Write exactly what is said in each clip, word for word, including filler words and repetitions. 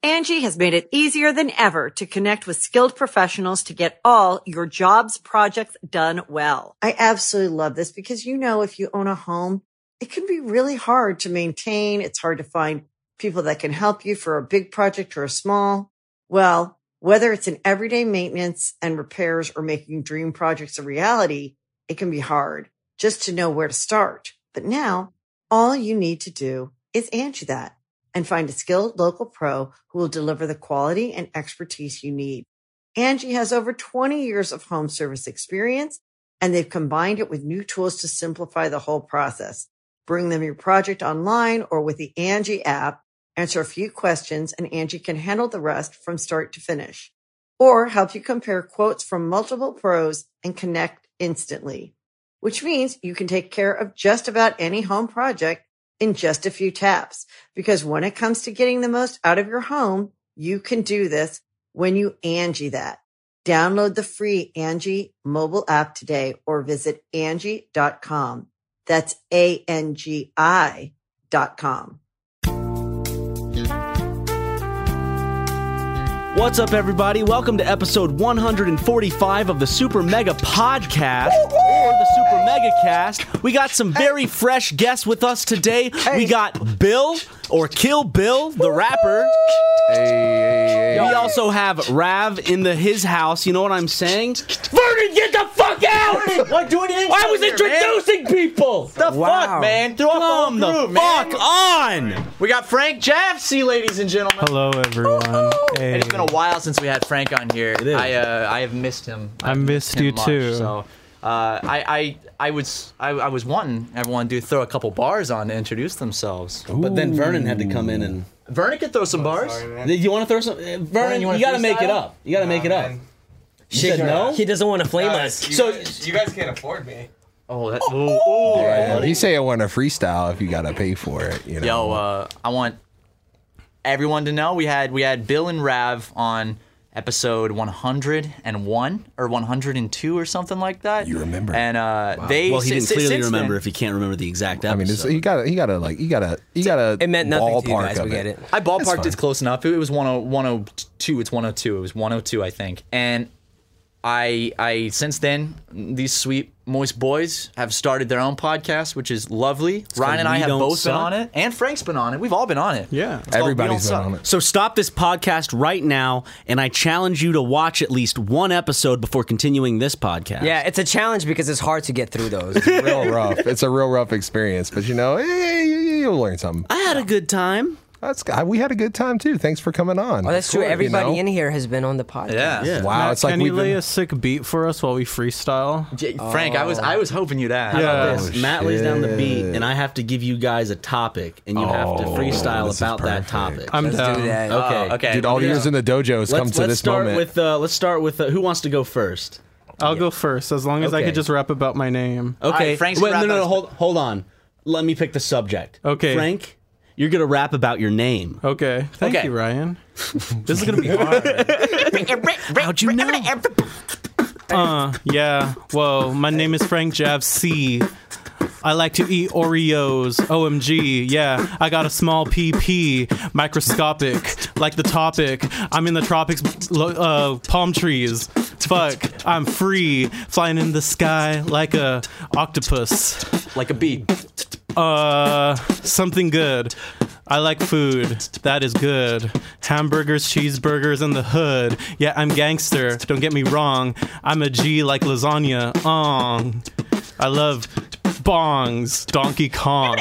Angie has made it easier than ever to connect with skilled professionals to get all your jobs projects done well. I absolutely love this because, you know, if you own a home, it can be really hard to maintain. It's hard to find people that can help you for a big project or a small. Well, whether it's in everyday maintenance and repairs or making dream projects a reality, it can be hard just to know where to start. But now all you need to do is Angie that and find a skilled local pro who will deliver the quality and expertise you need. Angie has over twenty years of home service experience, and they've combined it with new tools to simplify the whole process. Bring them your project online or with the Angie app, answer a few questions, and Angie can handle the rest from start to finish. Or help you compare quotes from multiple pros and connect instantly, which means you can take care of just about any home project in just a few taps. Because when it comes to getting the most out of your home, you can do this when you Angie that. Download the free Angie mobile app today or visit Angie dot com. That's A N G I dot com. What's up, everybody? Welcome to episode one forty-five of the Super Mega Podcast, or the Super Mega Cast. We got some very fresh guests with us today. We got Bill, or Kill Bill, the rapper. Hey, hey, hey. We also have Rav in the his house. You know what I'm saying? Vernon, get the fuck out! What doing it? I was introducing people. The Wow. fuck, man? Throw Come the groove, fuck man. on! We got Frank Jafsey, ladies and gentlemen. Hello, everyone. Hey. And it's been a while since we had Frank on here. It is. I uh, I have missed him. I I've missed him you much, too. So uh, I I I was I, I was wanting everyone to throw a couple bars on to introduce themselves. But then Vernon had to come in and. Vernon could throw some bars. You want to throw some? uh, Vernon, you you, wanna gotta make it freestyle? up. You gotta make it up. You said no? He doesn't want to flame Uh, us. You So- guys, you guys can't afford me. Oh, that. Ooh, ooh. Yeah, he say I want to freestyle if you gotta pay for it. You know. Yo, uh, I want everyone to know we had we had Bill and Rav on episode one hundred one or one hundred two or something like that. You remember? And uh, they Well, he si- didn't si- clearly since remember then- if he can't remember the exact I episode. mean, it's, you gotta, you gotta like, you gotta, you gotta. It meant nothing to you ballpark guys. of We get it. I ballparked fine. it close enough. It was one oh one oh two. It's one oh two. It was one oh two, I think. And I I since then these sweet moist boys have started their own podcast, which is lovely. Ryan and I We have Don't both Suck. been on it, and Frank's been on it. We've all been on it. Yeah. It's called We Everybody's Don't been Suck. on it. So stop this podcast right now, and I challenge you to watch at least one episode before continuing this podcast. Yeah, it's a challenge because it's hard to get through those. It's real rough. It's a real rough experience, but you know, hey, you, you'll learn something. I had a good time. That's we had a good time too. Thanks for coming on. Oh, that's true. Cool, you Everybody know? in here has been on the podcast. Yeah. Yeah. Wow, Matt, it's like can we've you lay been. a sick beat for us while we freestyle? J- Frank, I was I was hoping you'd ask. Yeah. This. Matt lays down the beat, shit. and I have to give you guys a topic, and you have to Oh, freestyle this is about that perfect. topic. I'm Let's down. do that. Okay. Oh, okay. Dude, all the Yeah. years in the dojo has come let's to let's this start moment. with uh, let's start with uh, who wants to go first. I'll go first, as long as I Okay. could just rap about my name. Okay. right, Frank's Wait, gonna no, no, rap no, about hold hold on. Let me pick the subject. Okay. Frank, you're gonna rap about your name. Okay. Thank Okay. you, Ryan. This is going to be hard. How'd you know? Uh, yeah. Well, my name is Frank Jafsey. I like to eat Oreos. O M G, yeah. I got a small P P, microscopic, like the topic. I'm in the tropics, lo- uh, palm trees. Fuck, I'm free, flying in the sky like a octopus. Like a bee. Uh, something good. I like food. That is good. Hamburgers, cheeseburgers in the hood. Yeah, I'm gangster. Don't get me wrong. I'm a G like lasagna. Ong. I love bongs. Donkey Kong.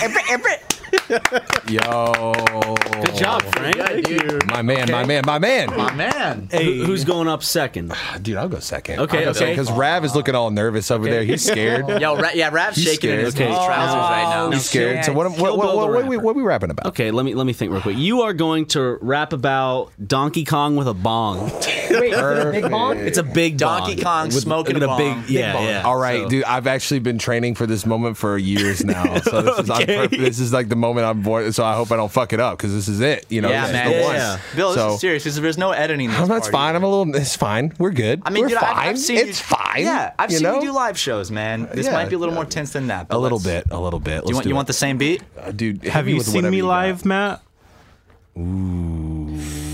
Yo, Good job, Frank. Thank you. my man, my man, my man. My man. Who- Who's going up second? Dude, I'll go second. Okay, okay. Because Rav is looking all nervous over there. He's scared. Yo, Ra- yeah, Rap's He's shaking in his, scared. his trousers right now. He's scared. So what? What? Kill What? Bill What? the What, are we, rapper. what are we rapping about? Okay, let me let me think real quick. You are going to rap about Donkey Kong with a bong. Wait, is it a big bong? It's a big Donkey bong. Kong With- smoking with a bong. big, yeah, Big bong. yeah. All right, So- dude. I've actually been training for this moment for years now. So this is I'm Okay. perfect. This is like the moment I'm born. So I hope I don't fuck it up because this is it. You know, Yeah, this man. is the Yeah, one. yeah. Bill, this So- is serious because there's no editing. This Oh, that's party. fine. I'm a little. It's fine. We're good. I mean, we're dude, fine. I've, I've seen it's you, fine. Yeah, I've you seen know? you do live shows, man. This Yeah, might be a little yeah. more tense than that. but a little let's- bit. A little bit. Let's You want do you it. want the same beat? Uh, dude? hit Have me you with seen whatever me you got. live, Matt? Ooh.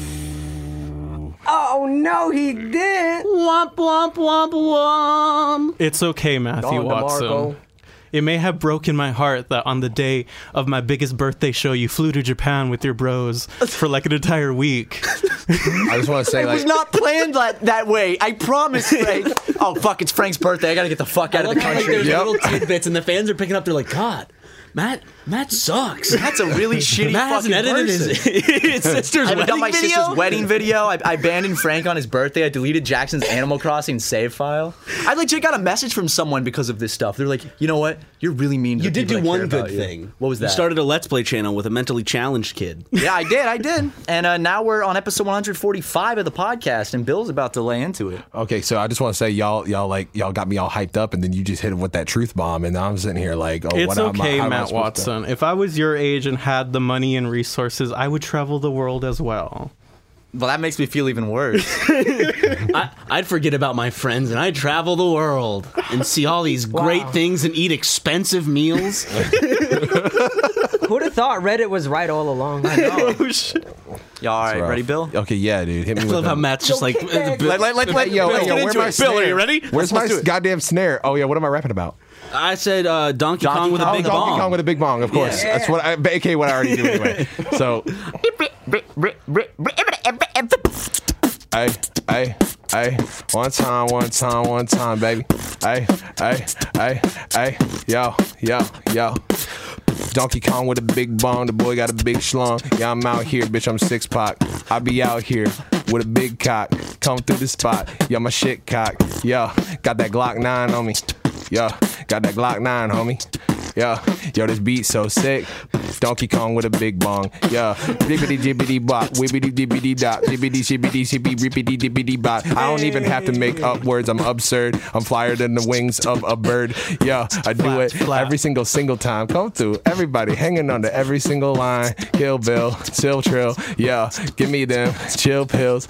Oh no, he did. Womp womp womp womp. It's okay, Matthew Don Watson. DeMarco. It may have broken my heart that on the day of my biggest birthday show, you flew to Japan with your bros for like an entire week. I just want to say, It was like, not planned that, that way. I promise, Frank. Oh, fuck, it's Frank's birthday. I gotta get the fuck out of the Like, country. there's Yep. little tidbits, and the fans are picking up. They're like, God, Matt, Matt sucks. That's a really shitty Matt hasn't fucking edited person. his, his sister's I haven't wedding done my video. sister's wedding video. I, I abandoned Frank on his birthday. I deleted Jackson's Animal Crossing save file. I legit got a message from someone because of this stuff. They're like, you know what? You're really mean to You the did do people that one care good about you." thing. What was that? You started a Let's Play channel with a mentally challenged kid. Yeah, I did. I did. And uh, now we're on episode one forty-five of the podcast, and Bill's about to lay into it. okay, so I just want to say, y'all, y'all like, y'all got me all hyped up, and then you just hit him with that truth bomb, and now I'm sitting here like, oh, It's what am I- okay, how am I Matt supposed to- Watson. If I was your age and had the money and resources, I would travel the world as well. Well, that makes me feel even worse. I, I'd forget about my friends and I'd travel the world and see all these great things and eat expensive meals. Who'd have thought Reddit was right all along? I know. Y'all all right? Rough. Ready, Bill? Okay, yeah, dude, hit me I with love how them. Matt's just like, kick back. Bill- Let, let, let, let, Hey, yo, Bill, hey, yo, get where's into my it. snare? Bill, are you ready? Where's Let's my do it. goddamn snare? Oh yeah, what am I rapping about? I said uh, Donkey, Donkey Kong with a Kong. big oh, Donkey bong. Kong with a big bong, of course. Yeah. That's what I, A K A what I already do anyway. So, hey, hey, hey, one time, one time, one time, baby. Hey, hey, hey, hey, yo, yo, yo. Donkey Kong with a big bong, the boy got a big schlong. Yeah, I'm out here, bitch, I'm six pack. I be out here with a big cock. Come through the spot, yo, my shit cock. Yo, got that Glock nine on me. Yo, got that Glock nine, homie. Yo, yo, this beat so sick. Donkey Kong with a big bong. Yo, ribbity jibbity bop, wibbity dibbity dop, dibbity shibbity shibby rippity dibbity bop. I don't even have to make up words. I'm absurd. I'm flyer than the wings of a bird. Yo, I do it every single single time. Come through, everybody hanging under every single line. Kill Bill, chill trill. Yo, give me them chill pills,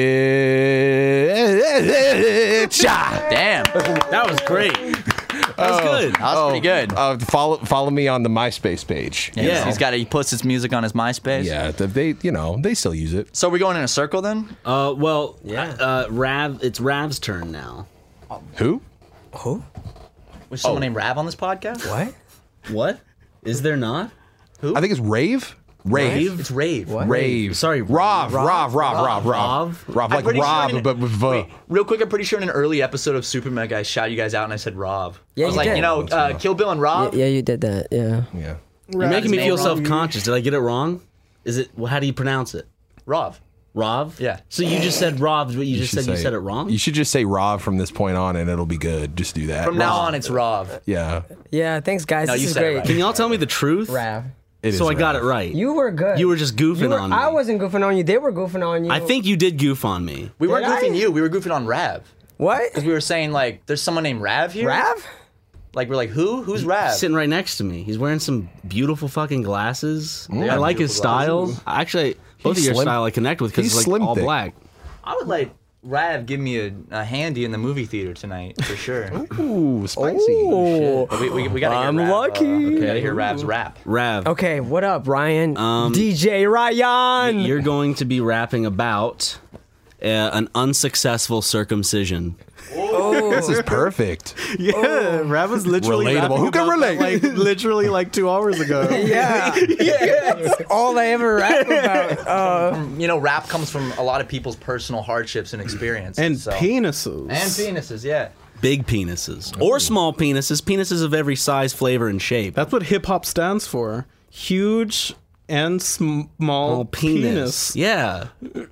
bitch. Damn. That was great. That was good. That was pretty good. Uh, follow follow me on the MySpace page. Yeah, Yeah. he's got. He puts his music on his MySpace. Yeah, th- they you know they still use it. So we're going in a circle then. Uh, well, yeah. uh, Rav, it's Rav's turn now. Who? Who? Was someone named Rav on this podcast? What? What? Is there not? I think it's Rave. Rave. It's Rave. What? Rave. Sorry, Rav. Rav. Rav. Rav. Rav. Rav? Rav. I'm Like pretty sure Rav, in a- but with V. Wait, real quick, I'm pretty sure in an early episode of Super Mega, I shout you guys out and I said Rob. Yeah, I was you like, did. you know, uh, Kill Bill and Rob. Yeah, you did that. Yeah. Yeah. You're making me name feel wrong. self-conscious. Did I get it wrong? Is it? Well, how do you pronounce it? Rob. Rav? Yeah. So you just said Rav, but you, just should said you say said it wrong? You should just say Rav from this point on, and it'll be good. Just do that. From now Rav. on, it's Rob. Yeah. Yeah. Thanks, guys. No, this you is said it great. right. Can y'all tell me the truth? Rav. It So is I got Rav. it right. You were good. You were just goofing You were- on me. I wasn't goofing on you. They were goofing on you. I think you did goof on me. We weren't Did I? goofing you. We were goofing on Rav. What? Because we were saying, like, there's someone named Rav here. Rav? Like, we're like, who? Who's Rav? Sitting right next to me. He's wearing some beautiful fucking glasses. I are like his beautiful style. glasses. Actually, both He's of your slim- style I connect with because he's it's like slim all thick. black. I would like Rav give me a, a handy in the movie theater tonight, for sure. Ooh, spicy. Oh. But we, we, we gotta I'm hear Rav, lucky. Uh, we gotta hear Rav's rap. Rav, Okay, what up, Ryan? Um, D J Ryan. you're going to be rapping about uh, an unsuccessful circumcision. This is perfect. Yeah, Rav was literally Relatable. rapping Who can about that, relate? like literally like two hours ago. Yeah. That's all I ever rap about. Uh, You know, rap comes from a lot of people's personal hardships and experiences. And so. penises. And penises, yeah. Big penises or small penises, penises of every size, flavor, and shape. That's what hip hop stands for. Huge and small Oh, penis. Yeah.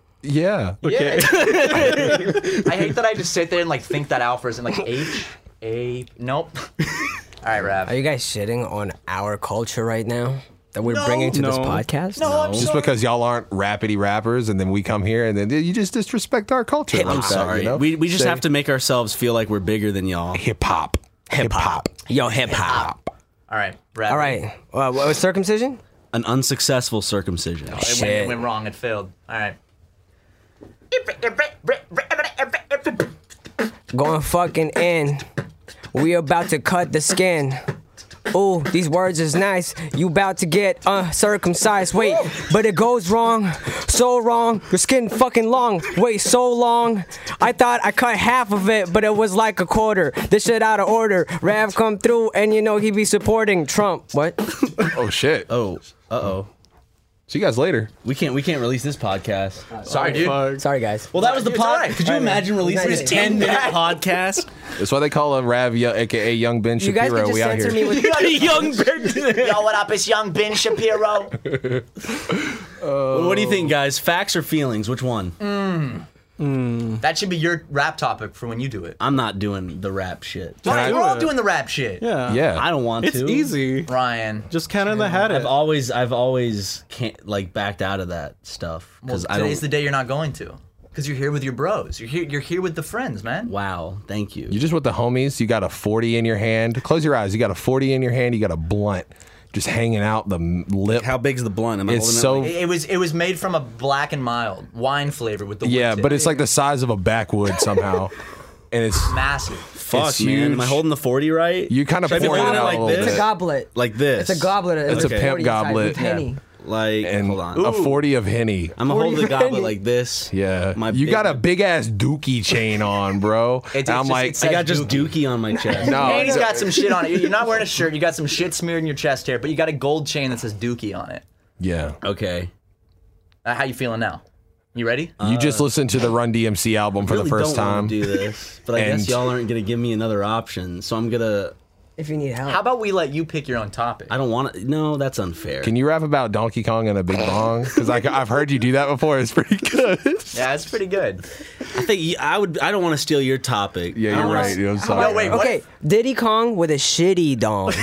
Yeah. Okay. I hate that I just sit there and like think that out for a second. Like H, A, nope. All right, Rav. are you guys shitting on our culture right now that we're No. bringing to this No. podcast? No, I'm Just sorry. because y'all aren't rapidy rappers, and then we come here, and then you just disrespect our culture. like I'm that, sorry. You know? We we just Say have to make ourselves feel like we're bigger than y'all. hip hop. Hip hop. Yo, hip hop. All right, Rav. All right. Uh, what was circumcision? An unsuccessful circumcision. It went, Shit. it went wrong. It failed. All right. Going fucking in. We about to cut the skin. Ooh, these words is nice. You about to get uh circumcised. Wait, but it goes wrong. So wrong. Your skin fucking long. Wait, so long. I thought I cut half of it, but it was like a quarter. This shit out of order. Rav come through and you know he be supporting Trump. What? Oh shit. Oh, uh oh. See you guys later. We can't. We can't release this podcast. Sorry, dude. Sorry, guys. Well, that was the It's all pod. right. Could you imagine releasing Nice. this ten minute podcast? That's why they call him Rav, Yo- aka Young Ben You guys Shapiro. can just We out censor here. me with Young Ben. Yo, what up? It's Young Ben Shapiro. What do you think, guys? Facts or feelings? Which one? That should be your rap topic for when you do it. I'm not doing the rap shit. Ryan, do we're all it. doing the rap shit. Yeah. Yeah. I don't want It's to. easy. Ryan. Just Canada had it. I've always, I've always can't like backed out of that stuff Well, because I today's don't. the day you're not going to. Because you're here with your bros. You're here. You're here with the friends, man. Wow, thank you. You just with the homies. You got a forty in your hand. Close your eyes. You got a forty in your hand. You got a blunt just hanging out the m- lip. How big's the blunt? Am I It's holding so- it? Like, It, it was. It was made from a black and mild wine flavor with the wood Yeah, tip. but it's like the size of a backwood somehow, and it's massive. fuck, it's man. huge. Am I holding the forty right? You kind of Should I be pouring it holding out like a little this? It's a bit. goblet. Like this. It's a goblet. It's a with pimp forty inside goblet. with Henny. Like, and hold on. a forty of Henny. I'm gonna hold the goblet Henny. like this. Yeah, My you big- got a big ass Dookie chain on, bro. It's- And I'm it's just- like, it's- I got just dookie on my chest. no, And he's it's- got some shit on it. You're not wearing a shirt. You got some shit smeared in your chest hair, but you got a gold chain that says Dookie on it. yeah. Okay. Uh, how you feeling now? You ready? You just listened to the Run D M C album for really the first don't wanna time. do this, but I And- guess y'all aren't gonna give me another option, so I'm gonna. If you need help. How about we let you pick your own topic? I don't want to. No, that's unfair. Can you rap about Donkey Kong and a big bong? Because I've heard you do that before. It's pretty good. Yeah, it's pretty good. I think you- I would. I don't want to steal your topic. Yeah, you're right. Dude, I'm sorry. No, wait, what? Okay, Diddy Kong with a shitty dong.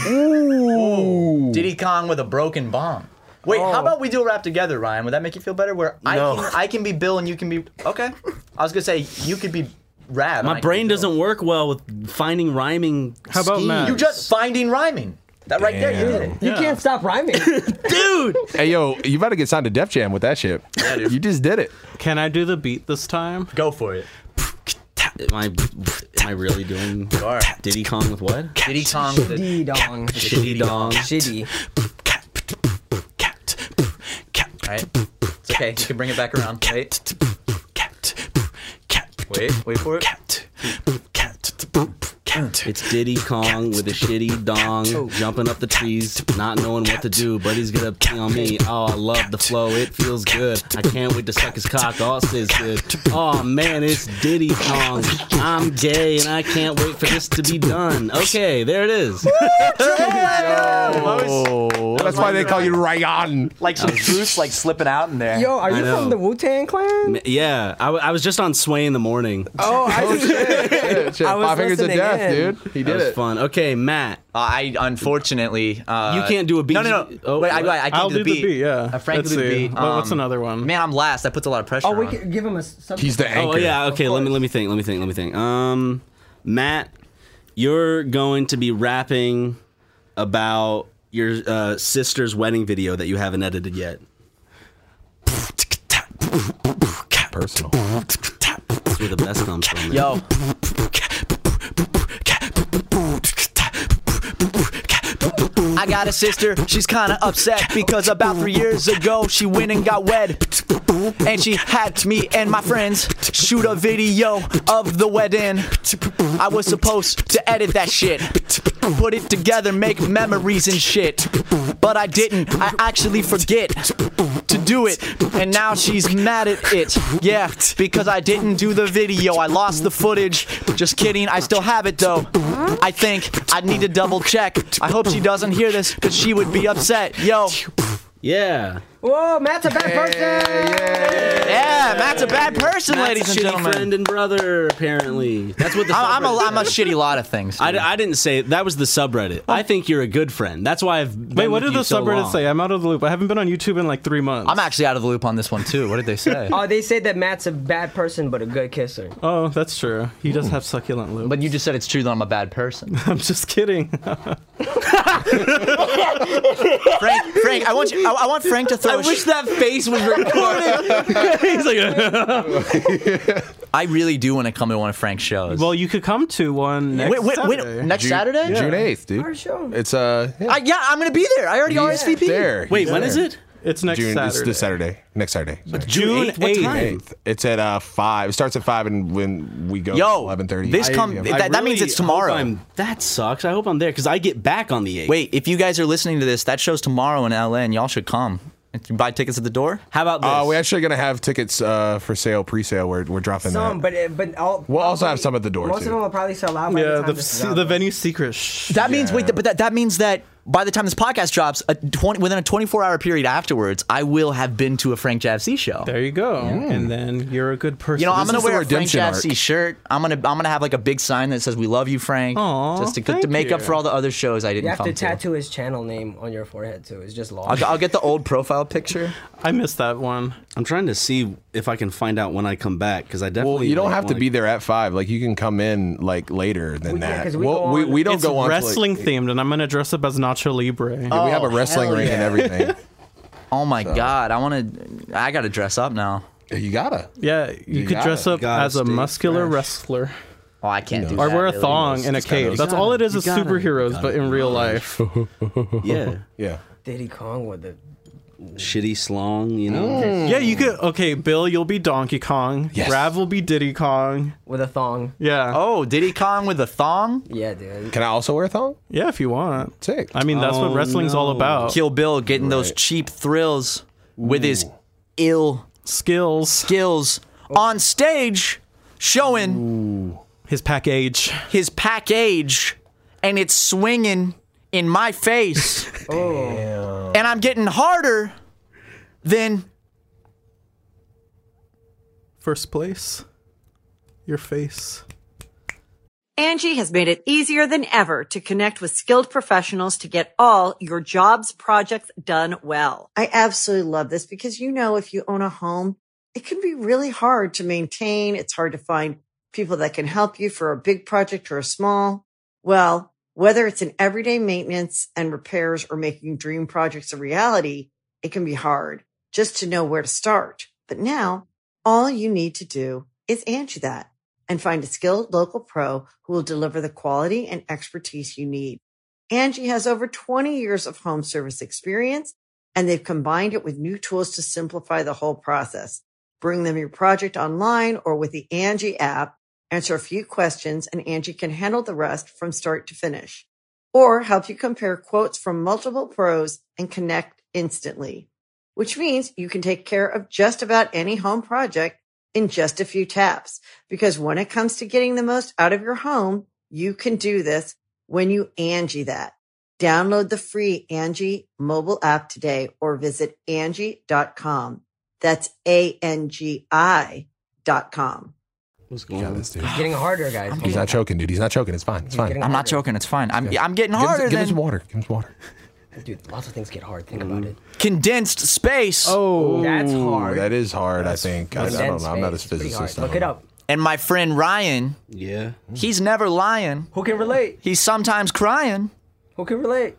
Diddy Kong with a broken bomb. Wait, how about we do a rap together, Ryan? Would that make you feel better? Where I No. can I can be Bill and you can be okay. I was gonna say you could be Rab. and I My can brain be Bill. doesn't work well with finding rhyming. How about schemes. Matt? You just finding rhyming. That right there, you did it. You can't stop rhyming. dude. Hey, yo, you about to get signed to Def Jam with that shit. dude. You just did it. Can I do the beat this time? Go for it. Am I, am I really doing are. Diddy Kong with what? Diddy Kong with a Diddy dong. Shitty dong. Shitty. right. It's okay. You can bring it back around. Wait. Wait. Wait for it. It's Diddy Kong with a shitty dong, jumping up the trees, not knowing what to do, but he's gonna pee on me. Oh, I love the flow, it feels good. I can't wait to suck his cock, all says good. Oh man, it's Diddy Kong. I'm gay and I can't wait for this to be done. Okay, there it is. Oh, that's why they call you Ryan. Like some truths like slipping out in there. Yo, are you know. from the Wu-Tang Clan? Yeah, I, w- I was just on Sway in the morning. Oh, I was, Shit, shit, I was Five Fingers of listening Death, in. dude. He That did was it. fun. Okay, Matt. Uh, I unfortunately uh, You can't do a beat. No, no, no. Oh, Wait, I, what? I, I can't I'll do the beat. yeah. Uh, Frank Let's will do the see. beat. Well, what's Um, another one? Man, I'm last. That puts a lot of pressure oh, we on. can give him a subject. He's the anchor. Oh yeah, okay. Let me course. let me think. Let me think. Let me think. Um, Matt, you're going to be rapping about your uh, sister's wedding video that you haven't edited yet. Personal. That's where the best comes from. man. Yo, I got a sister, she's kinda upset because about three years ago she went and got wed. And she had me and my friends shoot a video of the wedding. I was supposed to edit that shit, put it together, make memories and shit. But I didn't, I actually forget to do it. And now she's mad at it. Yeah, because I didn't do the video, I lost the footage. Just kidding, I still have it though. I think I need to double check. I hope she doesn't hear this, cause she would be upset. Yo, Yeah. Whoa, Matt's a bad person. yeah, Matt's a bad person, Matt's ladies a and shitty gentlemen. friend and brother, apparently. That's what the I'm, I'm, a, subreddit I'm a says. shitty lot of things. I, dude. I didn't say that was the subreddit. I think you're a good friend. That's why I've been Wait, what with did you the so subreddit long. say? I'm out of the loop. I haven't been on YouTube in like three months. I'm actually out of the loop on this one too. What did they say? Oh, they say that Matt's a bad person but a good kisser. Oh, that's true. He does have succulent loops. But you just said it's true that I'm a bad person. I'm just kidding. Frank, Frank, I want you. I, I want Frank to throw. I a wish sh- that face was recorded. He's like, I really do want to come to one of Frank's shows. Well, you could come to one next wait, wait, wait, Saturday. next June, Saturday? June eighth, dude. Our show. It's uh, yeah, I, yeah, I'm gonna be there. I already he's R S V P. there. Wait, He's when there. is it? It's next June. Saturday. It's this Saturday. Next Saturday. Sorry. June eighth. What eighth. time? eighth. It's at uh five. It starts at five, and when we go, Yo, eleven thirty. this come- Yeah. That- that means it's tomorrow. I'm, that sucks. I hope I'm there because I get back on the eighth. Wait, if you guys are listening to this, that show's tomorrow in L A, and y'all should come. If you buy tickets at the door. How about this? Uh, we're actually gonna have tickets uh, for sale, pre-sale. We're we're dropping Some, that. but it, but all, We'll also probably- have some at the door, Most too. of them will probably sell out. By Yeah, the, the time this is out, the though. venue secret. Shh. That means wait, Yeah. but that, that means that by the time this podcast drops, a twenty, within a twenty-four hour period afterwards, I will have been to a Frank Javc show. There you go. And then you're a good person. You know, I'm This gonna is the wear a Frank redemption arc. Javc shirt. I'm gonna I'm gonna have like a big sign that says "We love you, Frank," Aw, just to, thank to make up you. for all the other shows I didn't You have come to to. tattoo his channel name on your forehead too. It's just long. I'll, I'll get the old profile picture. I missed that one. I'm trying to see if I can find out when I come back because I definitely. Well, you don't like, have to wanna- be there at five. Like you can come in like later than Well, yeah, that. 'cause we Well, go we, on- we don't It's go on to, like- wrestling themed, and I'm gonna dress up as Nacho Libre. Yeah, we have a wrestling hell ring and yeah. everything. Oh my god, I want to. I gotta dress up now. You gotta. Yeah, you, You could got dress it. up Gotta as a stay muscular fresh. wrestler, Oh, I can't do or that. wear a really. thong in a It's kinda- cave. you That's gotta- all it is you is gotta- superheroes, you but in real life. Yeah, Yeah. Diddy Kong with the shitty slong. You know. Yeah, you could. Okay, Bill, you'll be Donkey Kong. Yes. Rav will be Diddy Kong. with a thong. Yeah. Oh, Diddy Kong with a thong? Yeah, dude. Can I also wear a thong? Yeah, if you want. Sick. I mean, that's Oh, what wrestling's all no. about. Kill Bill getting those Right. cheap thrills with his ill Skills. skills on stage, showing His package. his package, and it's swinging in my face. Oh, And I'm getting harder than First place. Your face. Angie has made it easier than ever to connect with skilled professionals to get all your jobs projects done well. I absolutely love this because, you know, if you own a home, it can be really hard to maintain. It's hard to find people that can help you for a big project or a small. Well, whether it's in everyday maintenance and repairs or making dream projects a reality, it can be hard just to know where to start. But now all you need to do is Angie that and find a skilled local pro who will deliver the quality and expertise you need. Angie has over twenty years of home service experience, and they've combined it with new tools to simplify the whole process. Bring them your project online or with the Angie app, answer a few questions, and Angie can handle the rest from start to finish. Or help you compare quotes from multiple pros and connect instantly, which means you can take care of just about any home project in just a few taps. Because when it comes to getting the most out of your home, you can do this when you Angie that. Download the free Angie mobile app today or visit Angie dot com. That's A N G I dot com. What's going Yeah, on? this dude. it's getting harder, guys. He's not choking, dude. He's not choking. It's fine. It's fine. getting- Give I'm not joking. It's fine. I'm I'm getting him, harder give him some than water. Give him some water. Dude, lots of things get hard. Think about it. condensed space. Oh. That's Ooh, hard. that is hard, I think. I, I don't Condensed know. I'm not a space. It's pretty physicist. hard. I Look don't it know. up. And my friend Ryan, Yeah. he's never lying. Who can relate? He's sometimes crying, Who can relate?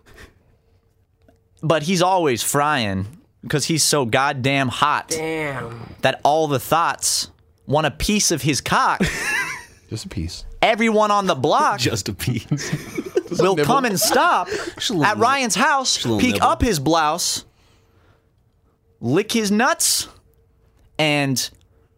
but he's always frying because he's so goddamn hot Damn. that all the thoughts want a piece of his cock. Just a piece. Everyone on the block Just a piece. will come and stop a little at nibble. Ryan's house, Just a little peek nibble. up his blouse, lick his nuts, and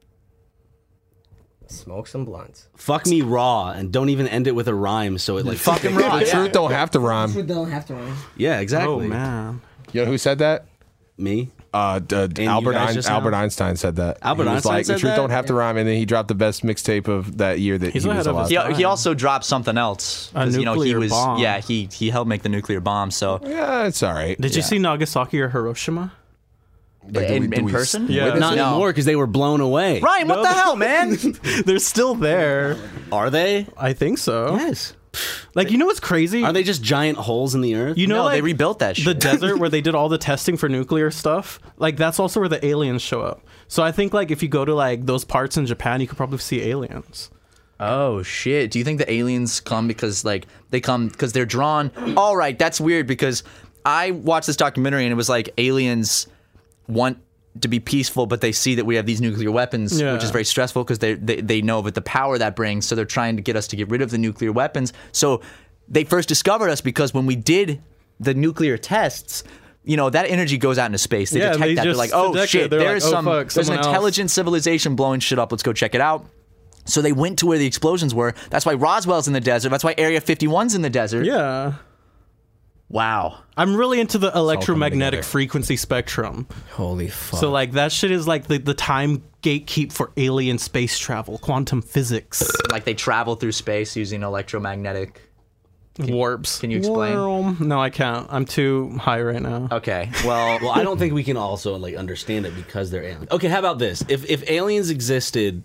Smoke some blunts. Fuck me raw and don't even end it with a rhyme. So it like fucking raw. The Yeah. truth don't have to rhyme. don't have to run. Yeah, exactly. Oh, man. You know who said that? Me. Uh, d- you Albert, guys Ein- just Albert now? Einstein said that. Albert he was Einstein like, said the truth that? don't have to rhyme, and then he dropped the best mixtape of that year that He's he ahead was of alive. his He, he also dropped something else. A 'Cause, you know, he nuclear was bomb. yeah, he he helped make the nuclear bomb. So Yeah, it's all right. Did you see Nagasaki or Hiroshima? Like, do in, we- do in we person? Yeah. witness Not it? No. anymore because they were blown away. Ryan, what No, the no. hell, man? They're still there. Are they? I think so. Yes. Like, you know what's crazy? Are they just giant holes in the earth? You know, No, like, they rebuilt that The shit. desert where they did all the testing for nuclear stuff. Like, that's also where the aliens show up. So I think, like, if you go to, like, those parts in Japan, you could probably see aliens. Oh shit! Do you think the aliens come because like they come because they're drawn? All right, that's weird because I watched this documentary and it was like aliens want to be peaceful, but they see that we have these nuclear weapons, Yeah. which is very stressful because they, they they know that the power that brings. So they're trying to get us to get rid of the nuclear weapons. So they first discovered us because when we did the nuclear tests, you know, that energy goes out into space. They Yeah, detect they that. They're just like, oh detect it. shit, They're there's like, oh, some fuck, there's an someone else. intelligent civilization blowing shit up. Let's go check it out. So they went to where the explosions were. That's why Roswell's in the desert. That's why Area fifty-one's in the desert. Yeah. Wow. I'm really into the electromagnetic together. frequency spectrum. Holy fuck. So like that shit is like the, the time gatekeep for alien space travel, quantum physics, Like they travel through space using electromagnetic. warps. can you explain? Well, no, I can't. I'm too high right now. Okay. Well, Well, I don't think we can also like understand it because they're aliens. Okay, how about this? If if aliens existed,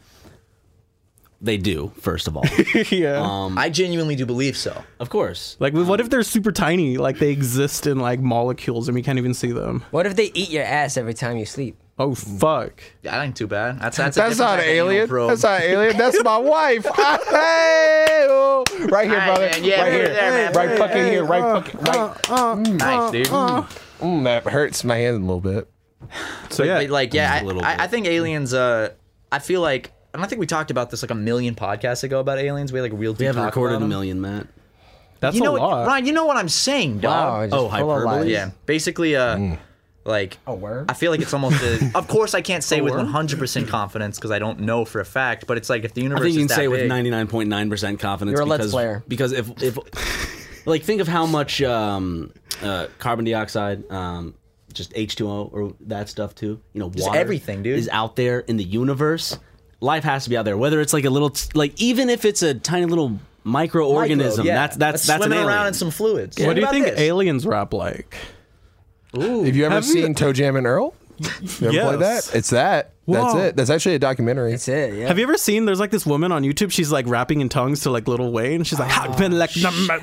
they do. First of all, Yeah. I genuinely do believe so. of course. Like, what if they're super tiny? Like, they exist in like molecules and we can't even see them. What if they eat your ass every time you sleep? Oh fuck! That ain't too bad. That's that's, a That's different not an type of anal alien. probe. That's not an alien. That's my wife. Hey, oh. Right here, Hi, brother. man. Yeah, right we're here. there, man. Right Hey, fucking here. Right fucking. Right. nice, dude. Mm, that hurts my hand a little bit. So yeah, But, like, yeah, Just a little I, I, bit. I think aliens. Uh, I feel like, and I think we talked about this like a million podcasts ago about aliens. We had like a real. We deep haven't talk recorded about a them. million, Matt. that's You know a what, lot. Ryan? You know what I'm saying, dog. just Oh, full of hyperbole? lies. Yeah, basically, uh, like, A word? I feel like it's almost. A, of course, I can't say with one hundred percent confidence because I don't know for a fact. But it's like if the I universe think you is can that say with big- ninety-nine point nine percent confidence You're a Let's because Player. because if if like think of how much um, uh, carbon dioxide, um, just H two O or that stuff too. You know, water everything, dude. is out there in the universe. Life has to be out there, whether it's like a little, like even if it's a tiny little microorganism. Microbe, yeah. That's that's that's an swimming alien. around in some fluids. What do you about think this? aliens rap like? Have you ever Have you- seen Toe Jam and Earl? You ever Yes. played that? It's that. That's Wow. it. That's actually a documentary. That's it, yeah. Have you ever seen? There's like this woman on YouTube. She's like rapping in tongues to like Lil Wayne. She's like, "I've been like,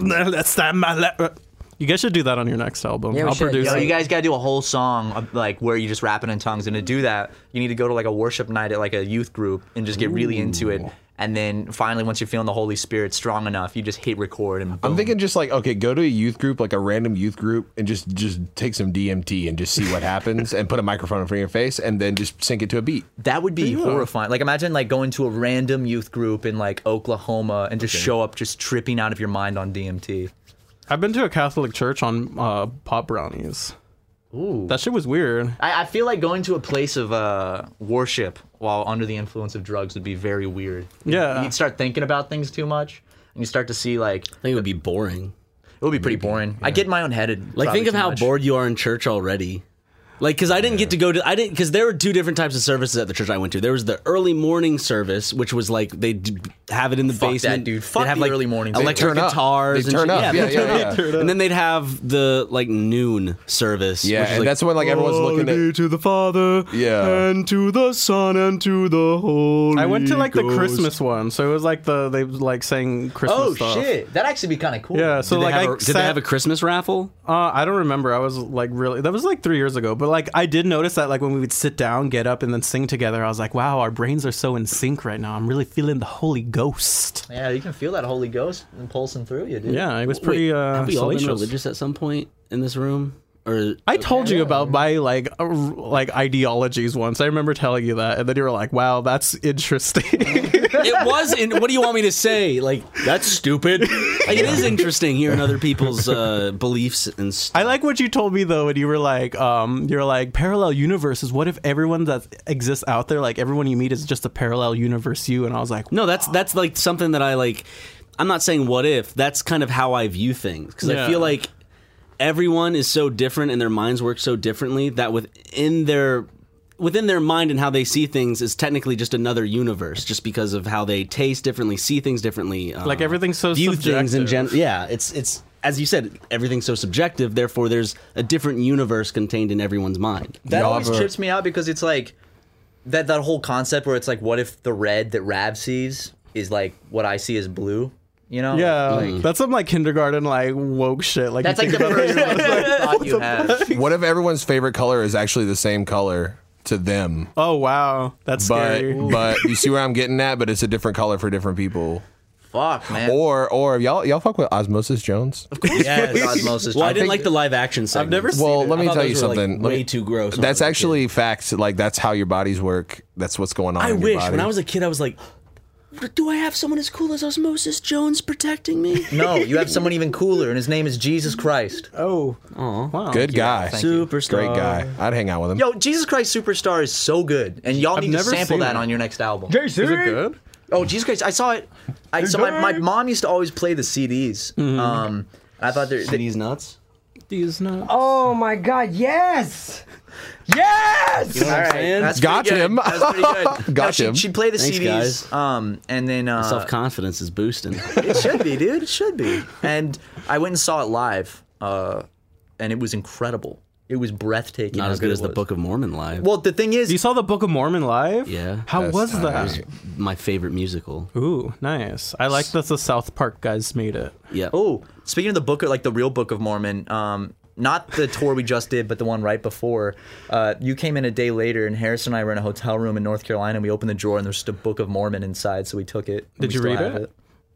you guys should do that on your next album. Yeah, we I'll should. produce Yo, it. you guys gotta do a whole song of, like where you just rapping in tongues, and to do that, you need to go to like a worship night at like a youth group and just get really into it. And then finally, once you're feeling the Holy Spirit strong enough, you just hit record and boom. I'm thinking just like, okay, go to a youth group, like a random youth group, and just just take some D M T and just see what happens, and put a microphone in front of your face, and then just sync it to a beat. that would be horrifying. Like imagine like going to a random youth group in like Oklahoma and just show up just tripping out of your mind on D M T. I've been to a Catholic church on uh, pop brownies. Ooh. That shit was weird. I, I feel like going to a place of uh, worship while under the influence of drugs would be very weird. Yeah. You'd start thinking about things too much, and you start to see like I think it would be boring. it would be pretty boring. I get in my own head. Like, think of how bored you are in church already. Like, because I didn't get to go to, I didn't, because there were two different types of services at the church I went to. There was the early morning service, which was like, they'd have it in the Fuck that, basement. dude. Fuck They'd have the like early mornings. They electric turn up. guitars. They and turn shit. up. Yeah, Yeah, they yeah, turn yeah. up. And then they'd have the like noon service. Yeah, which is and like, that's when like everyone's looking at. to the Father, Yeah. and to the Son, and to the Holy. I went to like the Ghost. Christmas one, so it was like the they like saying Christmas Oh stuff. shit, that'd actually be kind of cool. Yeah, so did, like they have I a, did sat, they have a Christmas raffle? uh, I don't remember. I was like really that was like three years ago, but like I did notice that like when we would sit down, get up, and then sing together, I was like, wow, our brains are so in sync right now. I'm really feeling the Holy Ghost. Yeah, you can feel that Holy Ghost pulsing through you, dude. Yeah, it was pretty Wait, uh, have we all been salacious. religious at some point in this room? Or I told you about my like uh, like ideologies once. I remember telling you that, and then you were like, "Wow, that's interesting." it was. In, what do you want me to say? Like, that's stupid. Like, it is interesting hearing other people's uh, beliefs and stuff. I like what you told me though, and you were like, um, "You're like parallel universes. What if everyone that exists out there, like everyone you meet, is just a parallel universe you?" And I was like, No, that's that's like something that I like. I'm not saying what if. That's kind of how I view things because Yeah. I feel like everyone is so different and their minds work so differently that within their within their mind and how they see things is technically just another universe, just because of how they taste differently, see things differently. Uh, Like, everything's so view things in subjective. gen. Yeah, it's it's as you said, everything's so subjective. Therefore, there's a different universe contained in everyone's mind. That Y'all always ever- trips me out because it's like that that whole concept where it's like, what if the red that Rav sees is like what I see as blue? You know? "Yeah, Like, that's some like kindergarten like woke shit." Like that's you like think the about- version of thought you have. What if everyone's favorite color is actually the same color to them? Oh wow, that's But scary. but you see where I'm getting at? But it's a different color for different people. Fuck, man. Or or y'all y'all fuck with Osmosis Jones? Of course. Yes. Osmosis. Well, I I didn't think- like the live action segment. I've never seen Well, it. let I me thought tell you those were, like, something. Let way me- too gross when I That's was a actually facts. Like that's how your bodies work. That's what's going on. I in your wish body. when I was a kid, I was like, do I have someone as cool as Osmosis Jones protecting me? No, you have someone even cooler, and his name is Jesus Christ. Oh, Oh, wow. Good guy, thank you. superstar, great guy. I'd hang out with him. Yo, Jesus Christ Superstar is so good, and y'all I've need to never sample seen that it. on your next album. Is it good? Oh, Jesus Christ! I saw it. I so my, my mom used to always play the C Ds. Mm-hmm. Um, I thought they're, they, These nuts. These nuts. Oh my God! Yes, yes. You know what I'm saying? that's Got pretty good. him. That's pretty good. Got no, she, him. She'd play the Thanks, C Ds, guys. um, and then uh, Self confidence is boosting. it should be, dude. It should be. And I went and saw it live, uh, and it was incredible. It was breathtaking. Not how as good it as the was. Book of Mormon live. Well, the thing is, You saw the Book of Mormon live? Yeah. How That's was nice. that? My favorite musical. Ooh, nice. I like that the South Park guys made it. Yeah. oh, speaking of the book, like the real Book of Mormon, um, not the tour we just did, but the one right before. Uh, you came in a day later, and Harris and I were in a hotel room in North Carolina. And we opened the drawer, and there's just a Book of Mormon inside, so we took it. and Did we you still read have it?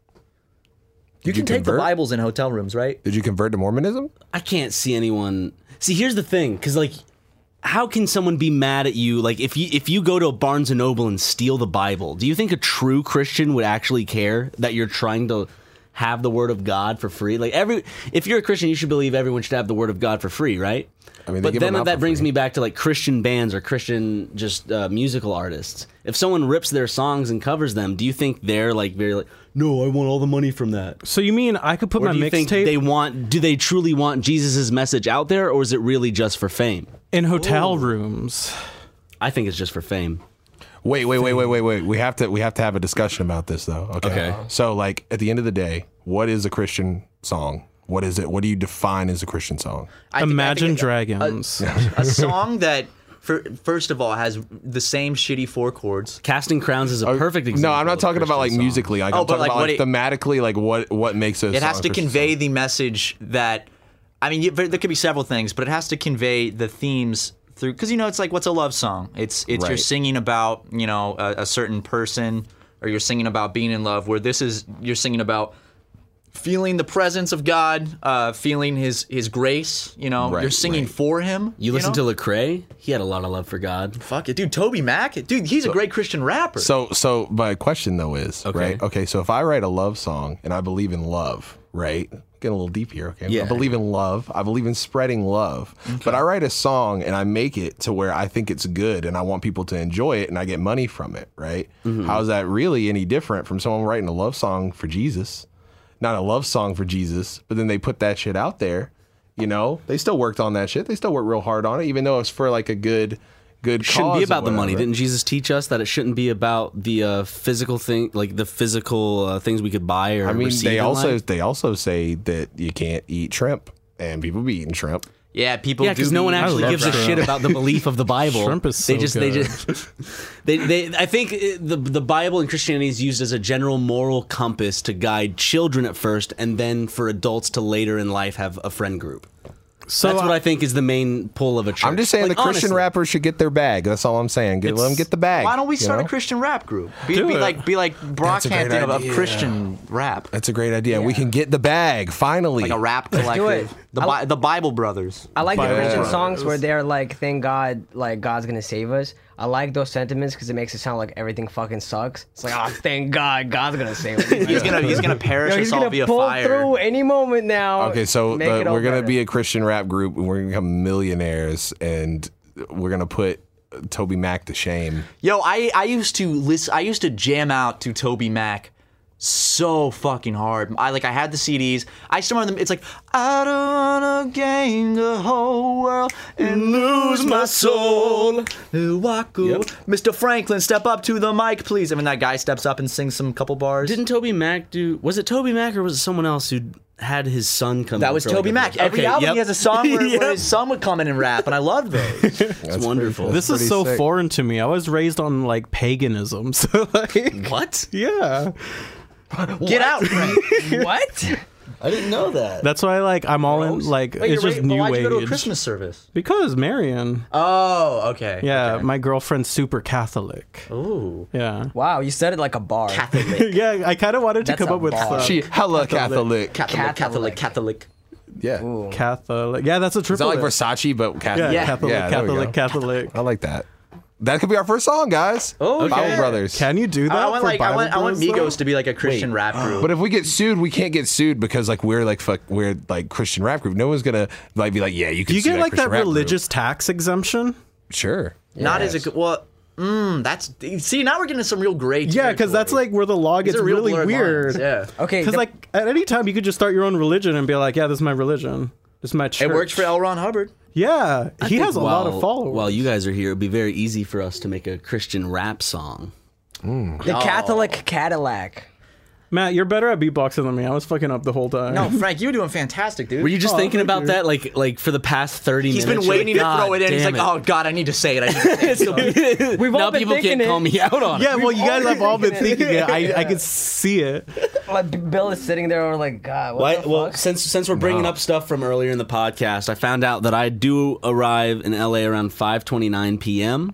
You Did can you take the convert? Bibles in hotel rooms, right? Did you convert to Mormonism? I can't see anyone. See, here's the thing, because like, how can someone be mad at you? Like, if you if you go to a Barnes and Noble and steal the Bible, do you think a true Christian would actually care that you're trying to have the Word of God for free? Like, every if you're a Christian, you should believe everyone should have the Word of God for free, right? I mean, they but give then them out that for brings free. me back to like Christian bands or Christian just uh, musical artists. If someone rips their songs and covers them, do you think they're like very like, no, I want all the money from that? So you mean I could put Or my do you think mixtape they want? Do they truly want Jesus' message out there, or is it really just for fame? in hotel rooms? I think it's just for fame. Wait, wait, wait, wait, wait, wait. We have to we have to have a discussion about this though. Okay. Okay. So like at the end of the day, what is a Christian song? What is it? What do you define as a Christian song? I think- I Imagine think a- Dragons. A, a song that, for, first of all, has the same shitty four chords. Casting Crowns is a perfect example. No, I'm not of a talking about like Christian song. musically. Like Oh, I'm but, talking like, about what like it- thematically. Like what what makes a It song has a to Christian convey song? the message that, I mean, you- there could be several things, but it has to convey the themes through, because you know, it's like, what's a love song? It's it's you're Right. singing about, you know, a, a certain person, or you're singing about being in love. Where this is, you're singing about feeling the presence of God, uh, feeling His His grace. You know, Right, you're singing right. for Him. You listen know? to Lecrae? He had a lot of love for God. Fuck it, dude. Toby Mac, dude, he's a great Christian rapper. So so my question though is Okay. right. Okay, so if I write a love song and I believe in love, right? Getting a little deep here, okay? Yeah. I believe in love. I believe in spreading love. But I write a song and I make it to where I think it's good and I want people to enjoy it and I get money from it, right? Mm-hmm. How is that really any different from someone writing a love song for Jesus? Not a love song for Jesus, but then they put that shit out there, you know? They still worked on that shit. They still worked real hard on it, even though it's for like a good good Shouldn't cause be or about the money. whatever. Didn't Jesus teach us that it shouldn't be about the uh, physical thing, like the physical uh, things we could buy or I mean, receive they in also life? they also say that you can't eat shrimp, and people be eating shrimp. yeah, people. Yeah, do because no be- one actually love gives a shrimp. shit about the belief of the Bible. Shrimp is they so just, they good. just, they, they. I think it- the the Bible and Christianity is used as a general moral compass to guide children at first, and then for adults to later in life have a friend group. So That's what I- I think is the main pull of a church. I'm just saying Like, the Christian honestly. rappers should get their bag. That's all I'm saying. Get, let them get the bag. Why don't we you start know? a Christian rap group? Be, Do be it. like be like That's a Brockhampton great of, of idea. Christian rap, That's a great idea. We can get the bag finally. like a rap do it. collective. The Bi- the Bible Brothers. I like the Bible Christian Brothers. songs where they're like, "Thank God, like God's gonna save us." I like those sentiments because it makes it sound like everything fucking sucks. It's like, "Oh, thank God, God's gonna save us." He's gonna he's gonna perish Yo, he's us all gonna via pull fire. through any moment now. Okay, so Make the, it all we're gonna better. be a Christian rap group, and we're gonna become millionaires, and we're gonna put Toby Mac to shame. Yo, I I used to listen. I used to jam out to Toby Mac so fucking hard. I like I had the C Ds. I still remember them. It's like I don't wanna gain the whole world and lose my soul. Yep. Mister Franklin, step up to the mic, please. And when that guy steps up and sings some couple bars. Didn't Toby Mac do? Was it Toby Mac or was it someone else who had his son come? that in was for, like, Toby a Mac. verse? Every Okay, album yep. he has a song where, Yep. where his son would come in and rap, and I loved those. It's wonderful. This is pretty so sick. foreign to me. I was raised on like paganism, so like What? yeah. Get out, Frank. What? I didn't know that. That's why, like, I'm all in. Like, Wait, it's you're just right, but new why'd age. you go to a Christmas service? Because Marion. Oh, okay. Yeah, okay. my girlfriend's super Catholic. Ooh. Yeah. Wow, you said it like a bar. Catholic. Yeah, I kind of wanted to That's come a up with bar. stuff. She hella Catholic. Catholic. Catholic. Catholic. Yeah. Ooh. Catholic. Yeah, that's a It's triple. not like A. Versace, but Catholic. Yeah, Yeah. Catholic, Yeah, there we Catholic, go. Catholic. I like that. That could be our first song, guys. Oh, Bible yeah. Brothers. Can you do that? I want for like I Bible want I want Bros, though? Migos to be like a Christian rap group. But if we get sued, we can't get sued because like we're like fuck we're like Christian rap group. No one's gonna like be like, yeah, you can. Do you sue get like Christian that rap group. religious tax exemption? Sure. Not as a good. Well, mm, that's see now we're getting some real gray. Yeah, because that's like where the law These gets are real really blurred weird. lines, Yeah. Okay, Because the- like at any time you could just start your own religion and be like, yeah, this is my religion. This is my church. It worked for L. Ron Hubbard. Yeah, I he think has a lot while- of followers. While you guys are here, it'd be very easy for us to make a Christian rap song. the Catholic Cadillac. Matt, you're better at beatboxing than me. I was fucking up the whole time. No, Frank, you were doing fantastic, dude. Were you just Oh, thinking thank about you. that, like, like for the past thirty He's minutes? been waiting You're to like, throw it in. He's "God like, damn oh god, I need to say it. I need to say it. We've now all been people thinking can't it. call me out on Yeah, it. well, you guys have all been thinking thinking it. it. I, I could see it. Like Bill is sitting there, and we're like, God, what Why, the well, fuck? since since we're bringing up stuff from earlier in the podcast, I found out that I do arrive in L A around five twenty-nine p.m.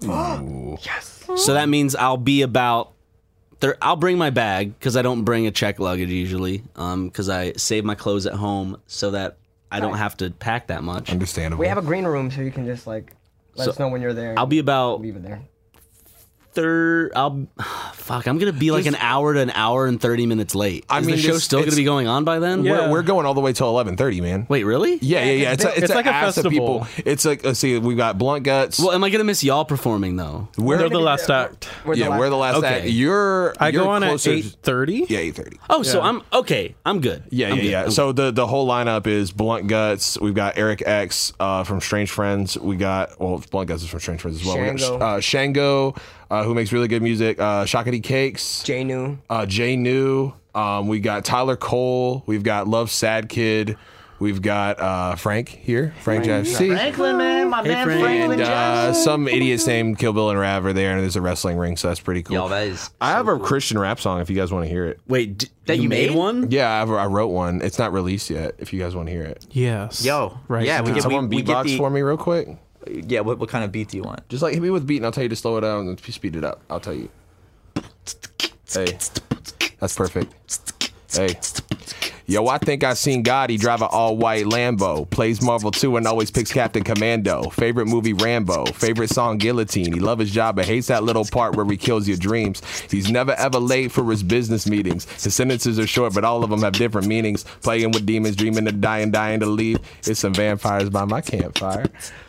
Yes. So that means I'll be about. There, I'll bring my bag because I don't bring a check luggage usually. Um, because I save my clothes at home so that I don't have to pack that much. Understandable. We have a green room, so you can just like let So, us know when you're there. I'll be about leave it there. third. I'll fuck. I'm gonna be like an hour to an hour and thirty minutes late. I Is mean, the show this- still gonna it's- be going on by then? Yeah. We're, we're going all the way till eleven thirty, man. Wait, really? Yeah, yeah, yeah. It's, a, it's, It's a like a ass of festival. people. It's like let's see, we've got Blunt Guts. Well, am I gonna miss y'all performing though? we're They're the last act. We're the yeah, last- we're the last Okay. act. You're I you're go on closer at eight thirty. Yeah, eight thirty. Oh, so Yeah. I'm okay. I'm good. Yeah, I'm yeah, good. yeah. I'm So the the whole lineup is Blunt Guts. We've got Eric X uh, from Strange Friends. We got well, Blunt Guts is from Strange Friends as well. We got, Shango. uh, Shango, uh, who makes really good music. Uh, Shakati Cakes. J New. Uh, Jay New. Um, we got Tyler Cole. We've got Love Sad Kid. We've got uh, Frank here. Frank J F C. Franklin, man, my man Frank. Franklin And uh, Jackson. some idiots named Kill Bill and Rav are there, and there's a wrestling ring, so that's pretty cool. Yo, that is. I have a Christian rap song if you guys want to hear it. Wait, d- That you made made? one? Yeah, I, have, I wrote one. It's not released yet. If you guys want to hear it, Yes. Yo, Right. yeah, we now. get- someone we get beatbox the- for me real quick. Yeah, what, what kind of beat do you want? Just like hit me with beat, and I'll tell you to slow it down and speed it up. I'll tell you. Hey, that's perfect. Hey. Yo, I think I seen Gotti drive an all-white Lambo. Plays Marvel two and always picks Captain Commando. Favorite movie, Rambo. Favorite song, Guillotine. He loves his job but hates that little part where he kills your dreams. He's never ever late for his business meetings. His sentences are short, but all of them have different meanings. Playing with demons, dreaming of dying, dying to leave. It's some vampires by my campfire.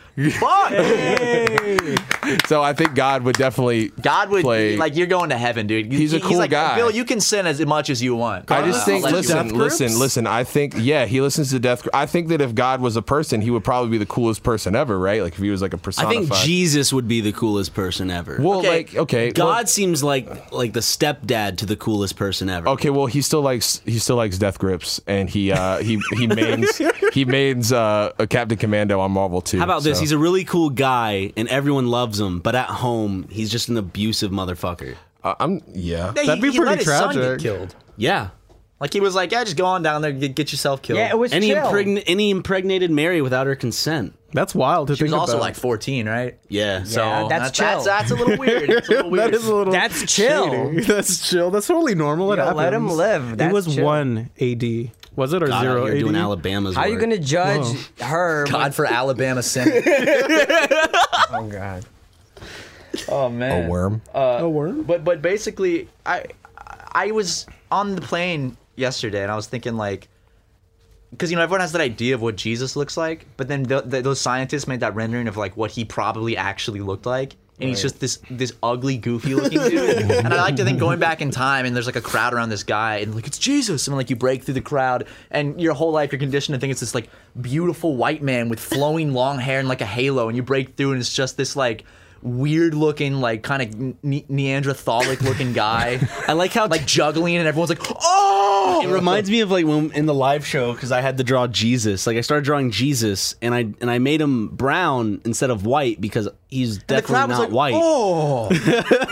So I think God would definitely God would play. like you're going to heaven, dude. He's a He's cool like, guy. Bill, you can sin as much as you want. I just I'll think, let you listen, win. Death groups? listen, listen. I think, yeah, he listens to death. I think that if God was a person, he would probably be the coolest person ever, right? Like if he was like a I personified. think Jesus would be the coolest person ever. Well, Okay. like, okay, God well- seems like like the stepdad to the coolest person ever. okay, well, he still likes he still likes death grips, and he uh, he he mains he mains uh, a Captain Commando on Marvel too. How about this? so. He's a really cool guy, and everyone loves him. But at home, he's just an abusive motherfucker. Uh, I'm yeah. Hey, That'd be he, he pretty let his son tragic. get killed. Yeah, Like he was like, yeah, just go on down there, get, get yourself killed. Yeah, it was and he, chill. impregn- and he impregnated Mary without her consent. That's wild to She was think also about. like fourteen, right? Yeah. So Yeah, that's that's, chill. that's that's a little weird. It's a little weird. That is a little. That's chill. shady. That's chill. That's totally normal. It Yo, happens. let him live. it That's was chill. one A D. Was it or God, zero out here A D? doing Alabama's How are you work. gonna judge her? God for Alabama Senate. Oh God. Oh man. A worm. A worm? But but basically, I I was on the plane yesterday, and I was thinking like, because you know everyone has that idea of what Jesus looks like, but then the, the, those scientists made that rendering of like what he probably actually looked like, and he's just this this ugly, goofy looking dude. And I like to think going back in time, and there's like a crowd around this guy, and like it's Jesus, and like you break through the crowd, and your whole life you're conditioned to think it's this like beautiful white man with flowing long hair and like a halo, and you break through, and it's just this like weird looking, like kind of ne- Neanderthalic looking guy. I like how Like juggling, and everyone's like, "Oh!" it reminds me of like when in the live show because I had to draw Jesus. Like I started drawing Jesus, and I and I made him brown instead of white because he's And the definitely crowd not was like, white. "Oh!"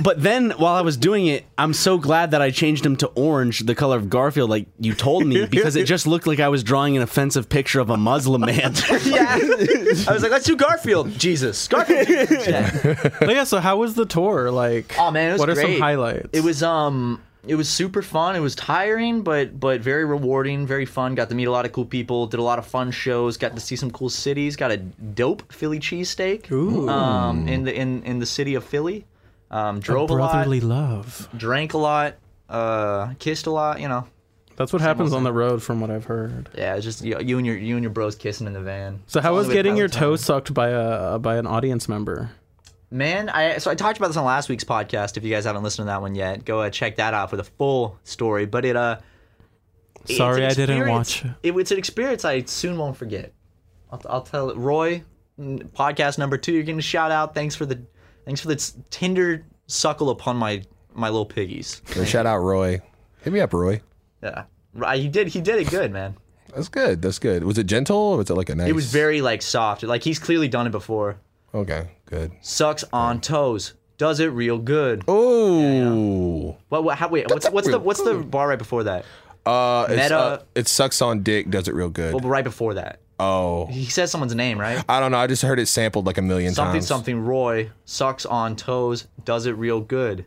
but then while I was doing it, I'm so glad that I changed him to orange, the color of Garfield, like you told me, because it just looked like I was drawing an offensive picture of a Muslim man. Yeah. I was like, let's do Garfield. Jesus. Garfield. Jesus. Yeah. But yeah, so how was the tour? Like, Oh man, it was what are great. some highlights? It was um it was super fun. It was tiring, but but very rewarding, very fun. Got to meet a lot of cool people, did a lot of fun shows, got to see some cool cities, got a dope Philly cheesesteak um in the in, in the city of Philly. Um drove a, brotherly lot, love. drank a lot, uh kissed a lot, you know. That's what happens on the road, from what I've heard. Yeah, it's just you, you and your you and your bros kissing in the van. So how It's was only getting with your Peloton. toe sucked by a by an audience member? Man, I so I talked about this on last week's podcast. If you guys haven't listened to that one yet, go uh, check that out for the full story. But it uh, it's Sorry, an I didn't experience- watch it. it. It's an experience I soon won't forget. I'll, I'll tell it. Roy, mm, podcast number two. You're getting a shout out. Thanks for the thanks for the s- tender suckle upon my my little piggies. So shout out Roy. Hit me up, Roy. Yeah, right. He did he did it good, man. That's good. That's good. Was it gentle or was it like a nice? It was very like soft. Like he's clearly done it before. Okay, good. Sucks on toes. Does it real good. Oh. What? what how, wait. What's it what's the real what's the bar right before that? Uh, it's, Meta- uh, it sucks on dick. Does it real good? Well, right before that. Oh. He says someone's name, right? I don't know. I just heard it sampled like a million Something times. something Roy sucks on toes, does it real good.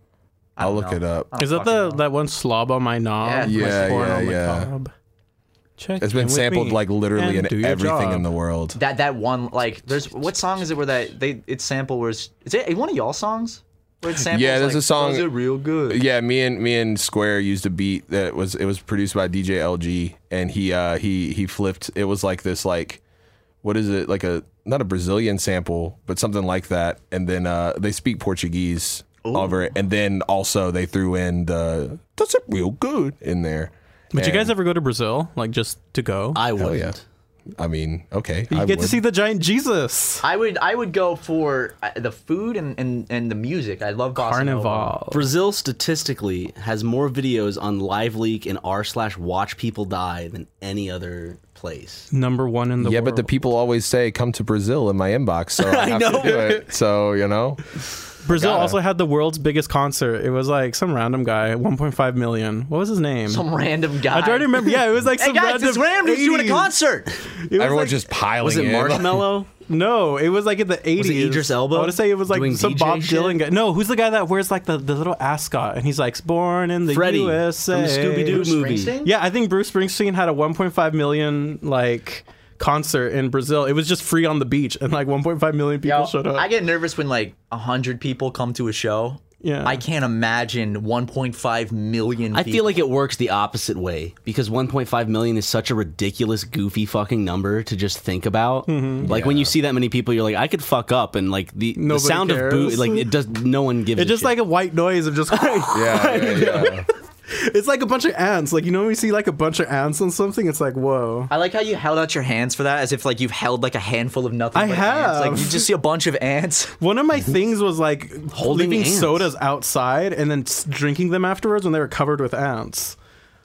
I I'll don't look know. it up. I don't Is that fucking the know. that one slob on my knob? Yeah. my Yeah, sporn yeah, on my yeah. cob? Check It's been in with sampled me like literally and do in your everything job. in the world. that that one like there's what song is it where that they it's sample where it's, is it one of y'all songs where it's samples Yeah, there's like, a song- does it real good. Yeah, me and me and Square used a beat that was it was produced by D J L G, and he uh he he flipped. It was like this like what is it like a not a Brazilian sample, but something like that. And then uh they speak Portuguese over it, and then also they threw in the "Does it real good" in there. Would you And- guys ever go to Brazil, like just to go? I Hell wouldn't. yeah. I mean, okay. you I get would. to see the giant Jesus. I would I would go for uh, the food and, and, and the music. I love bossa nova. Carnival. Brazil statistically has more videos on LiveLeak and r slash watch people die than any other place. Number one in the Yeah, world. but the people always say "come to Brazil" in my inbox, so I, have to do it. So you know, Brazil gotta. also had the world's biggest concert. It was like some random guy, one point five million. What was his name? Some random guy. I try to remember. Yeah, it was like Hey some guys, random. this random dude's doing a eighties. concert. It was everyone's like- just piling Was it in. Marshmallow? No, it was like in the eighties. Idris Elba I want to say it was like doing some D J Bob shit? Dylan guy. No, who's the guy that wears like the, the little ascot and he's like born in the Freddie U S A. from the Scooby-Doo Bruce movie. Springsteen? Yeah, I think Bruce Springsteen had a one point five million like concert in Brazil. It was just free on the beach and like one point five million people Yo, showed up. I get nervous when like a hundred people come to a show. Yeah. I can't imagine one point five million. I people. feel like it works the opposite way because one point five million is such a ridiculous, goofy fucking number to just think about. Like when you see that many people, you're like, I could fuck up, and like the, the Nobody sound cares. of boo, like it does. No one gives. it's a just shit. like a white noise of just Yeah, yeah, yeah. it's like a bunch of ants. Like you know when we see like a bunch of ants on something, it's like whoa. I like how you held out your hands for that, as if like you've held like a handful of nothing. I but ants. have. Like you just see a bunch of ants. One of my things was like Holding leaving ants. sodas outside and then s- drinking them afterwards when they were covered with ants.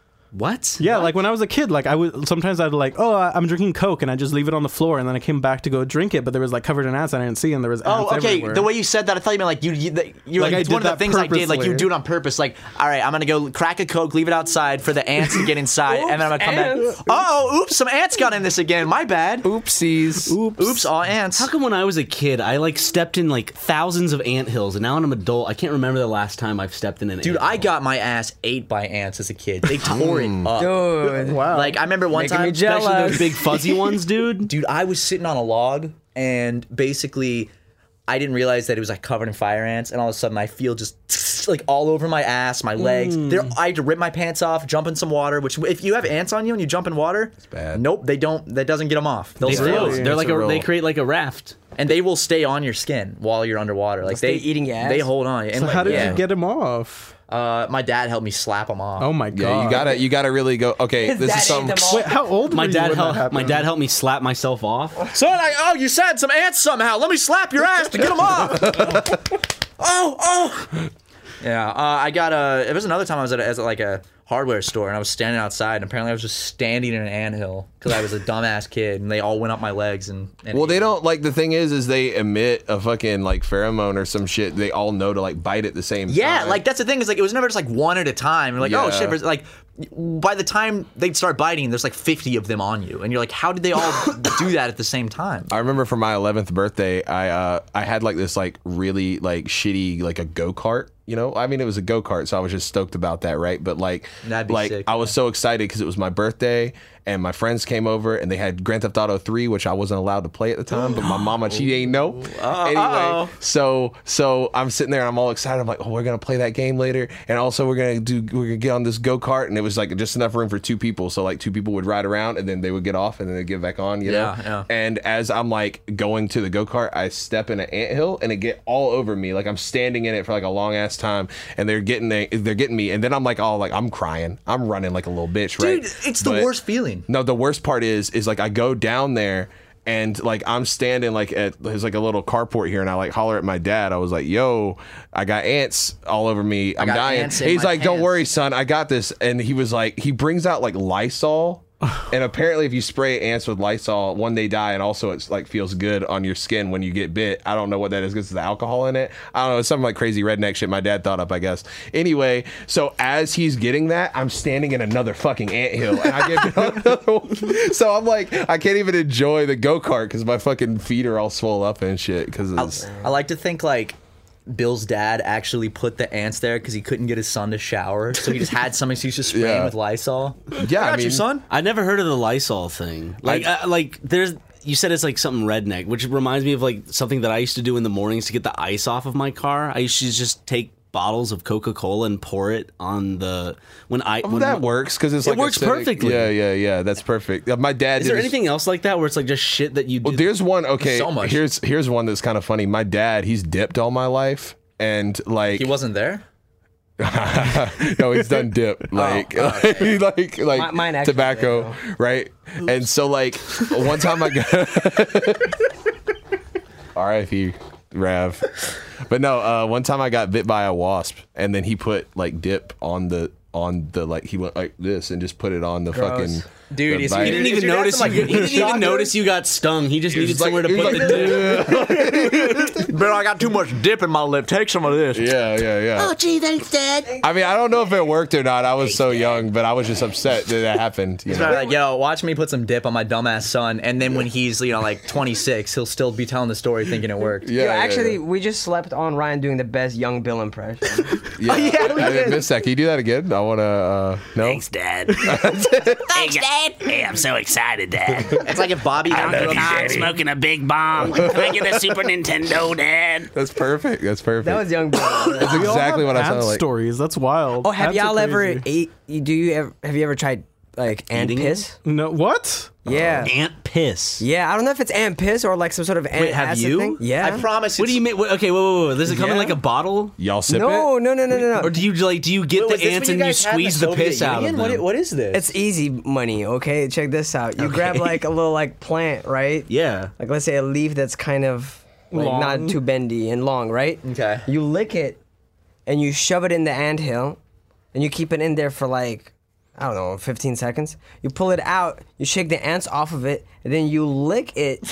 what? Yeah, like when I was a kid, like I would sometimes I'd like, oh, I- I'm drinking Coke, and I just leave it on the floor, and then I came back to go drink it, but there was like covered in ants, and I didn't see, and there was ants Oh, okay. everywhere. The way you said that, I thought you meant like you. you the, you're Like like, I it's did one of the that things I did. Like you purposely. do it on purpose. Like, all right, I'm gonna go crack a Coke, leave it outside for the ants to get inside, and then I'm gonna come ants. back. Oh, oops! Some ants got in this again. My bad. Oopsies. Oops. Oops! All ants. How come when I was a kid, I like stepped in like thousands of ant hills, and now when I'm an adult, I can't remember the last time I've stepped in an Dude, ant I hill. got my ass ate by ants as a kid. They tore it up. Dude. Wow. Like I remember one Making time. me jealous. Especially those big fuzzy ones, dude. Dude, I was sitting on a log and basically I didn't realize that it was like covered in fire ants, and all of a sudden I feel just like all over my ass, my legs. There, I had to rip my pants off, jump in some water. Which, if you have ants on you and you jump in water, it's bad. Nope, they don't. That doesn't get them off. They'll They stay float. on. They're It's like a a, real- they create like a raft. And they will stay on your skin while you're underwater. Like stay they eating your ass? They hold on. And So like, how did yeah. you get him off? Uh, my dad helped me slap them off. Oh my god. Yeah, you gotta you gotta really go. Okay, His this dad is ate something. them all. Wait, how old My were you dad when that helped. happened? My dad helped me slap myself off. So I, oh, you said some ants somehow. Let me slap your ass to get them off. oh, oh. Yeah, uh, I got a. It was another time I was at, a, at like a hardware store and I was standing outside and apparently I was just standing in an anthill because I was a dumbass kid and they all went up my legs and. and well, they don't like the thing is, is they emit a fucking like pheromone or some shit. They all know to like bite at the same yeah, time. Yeah, like that's the thing is like it was never just like one at a time. You're like, Yeah. oh shit, but, like by the time they'd start biting, there's like fifty of them on you and you're like, how did they all do that at the same time? I remember for my eleventh birthday, I uh, I had like this like really like shitty like a go kart. You know, I mean, it was a go kart, so I was just stoked about that, right? But like, That'd be like sick, I was so excited because it was my birthday, and my friends came over, and they had Grand Theft Auto three, which I wasn't allowed to play at the time. But my mama, she ain't know. Anyway, so so I'm sitting there, and I'm all excited. I'm like, oh, we're gonna play that game later, and also we're gonna do we're gonna get on this go kart, and it was like just enough room for two people, so like two people would ride around, and then they would get off, and then they get back on. You know, Yeah, yeah. And as I'm like going to the go kart, I step in an anthill, and it get all over me, like I'm standing in it for like a long ass time, and they're getting they, they're getting me, and then I'm like, oh, like I'm crying, I'm running like a little bitch, right? Dude, it's the But- worst feeling. No, the worst part is, is like I go down there and like I'm standing like at there's like a little carport here, and I like holler at my dad. I was like, "Yo, I got ants all over me. I'm got dying." ants in He's my like, "Don't pants." worry, son. I got this." And he was like, he brings out like Lysol. And apparently, if you spray ants with Lysol, one, they die, and also it's like feels good on your skin when you get bit. I don't know what that is because there's alcohol in it. I don't know. It's something like crazy redneck shit my dad thought up, I guess. Anyway, so as he's getting that, I'm standing in another fucking anthill, and I get another one. So I'm like, I can't even enjoy the go kart because my fucking feet are all swole up and shit. Because it's I like to think like Bill's dad actually put the ants there because he couldn't get his son to shower, so he just had some excuse to spray him Yeah. with Lysol. yeah, I I got mean, you, son. I never heard of the Lysol thing. Like, uh, like there's. You said it's like something redneck, which reminds me of like something that I used to do in the mornings to get the ice off of my car. I used to just take bottles of Coca-Cola and pour it on the when I. Well, when that my- works because it's It like works acidic. perfectly. Yeah, yeah, yeah. That's perfect. Uh, My dad. Is did there this- anything else like that where it's like just shit that you do? Well, there's one. Okay, So much. here's here's one that's kind of funny. My dad, he's dipped all my life, and like He wasn't there. no, he's done dip like like like Mi- mine actually tobacco, right? And so like one time I got R I P Rav, but no, uh, one time I got bit by a wasp, and then he put like dip on the on the like he went like this and just put it on the fucking. Dude, the is he- bite. He didn't Is even your dad notice. some, You, like, he didn't even shocker? notice you got stung. He just needed He's like- somewhere to he's put like, the dip. But I got too much dip in my lip. Take some of this. Yeah, yeah, yeah. Oh, gee, thanks, Dad. I mean, I don't know if it worked or not. I was so young, but I was just upset that that happened. You He's know? probably like, yo, watch me put some dip on my dumbass son, and then when he's, you know, like twenty-six, he'll still be telling the story thinking it worked. Yeah, Yo, yeah, actually, yeah. we just slept on Ryan doing the best young Bill impression. Yeah, I, I didn't miss that. Can you do that again? I want to. Uh, no. Thanks, Dad. Thanks, Dad. Hey, I'm so excited, Dad. It's like if Bobby got I'm smoking a big bomb. Can I get a Super Nintendo, Dad? That's perfect. That's perfect. That was young Bill. That's exactly what I Ant sounded like. stories. That's wild. Oh, have Ants are y'all ever crazy. ate? Do you ever have you ever tried like ant Eating it? piss? No, what? Yeah, Ant piss. yeah. I don't know if it's ant piss or like some sort of ant Wait, have acid you? thing. Yeah. I promise. What do you mean? wait, Okay, wait, wait, wait. Does it come in Yeah. like a bottle? Y'all sip No, it? no, no, no, no, Or no. do you like? Do you get the ants and you squeeze the piss out of them? What, what is this? It's easy money. Okay, check this out. You grab like a little like plant, right? Yeah. Like let's say a leaf that's kind of like Long. not too bendy and long, right? Okay. You lick it, and you shove it in the anthill, and you keep it in there for like, I don't know, fifteen seconds. You pull it out, you shake the ants off of it, and then you lick it.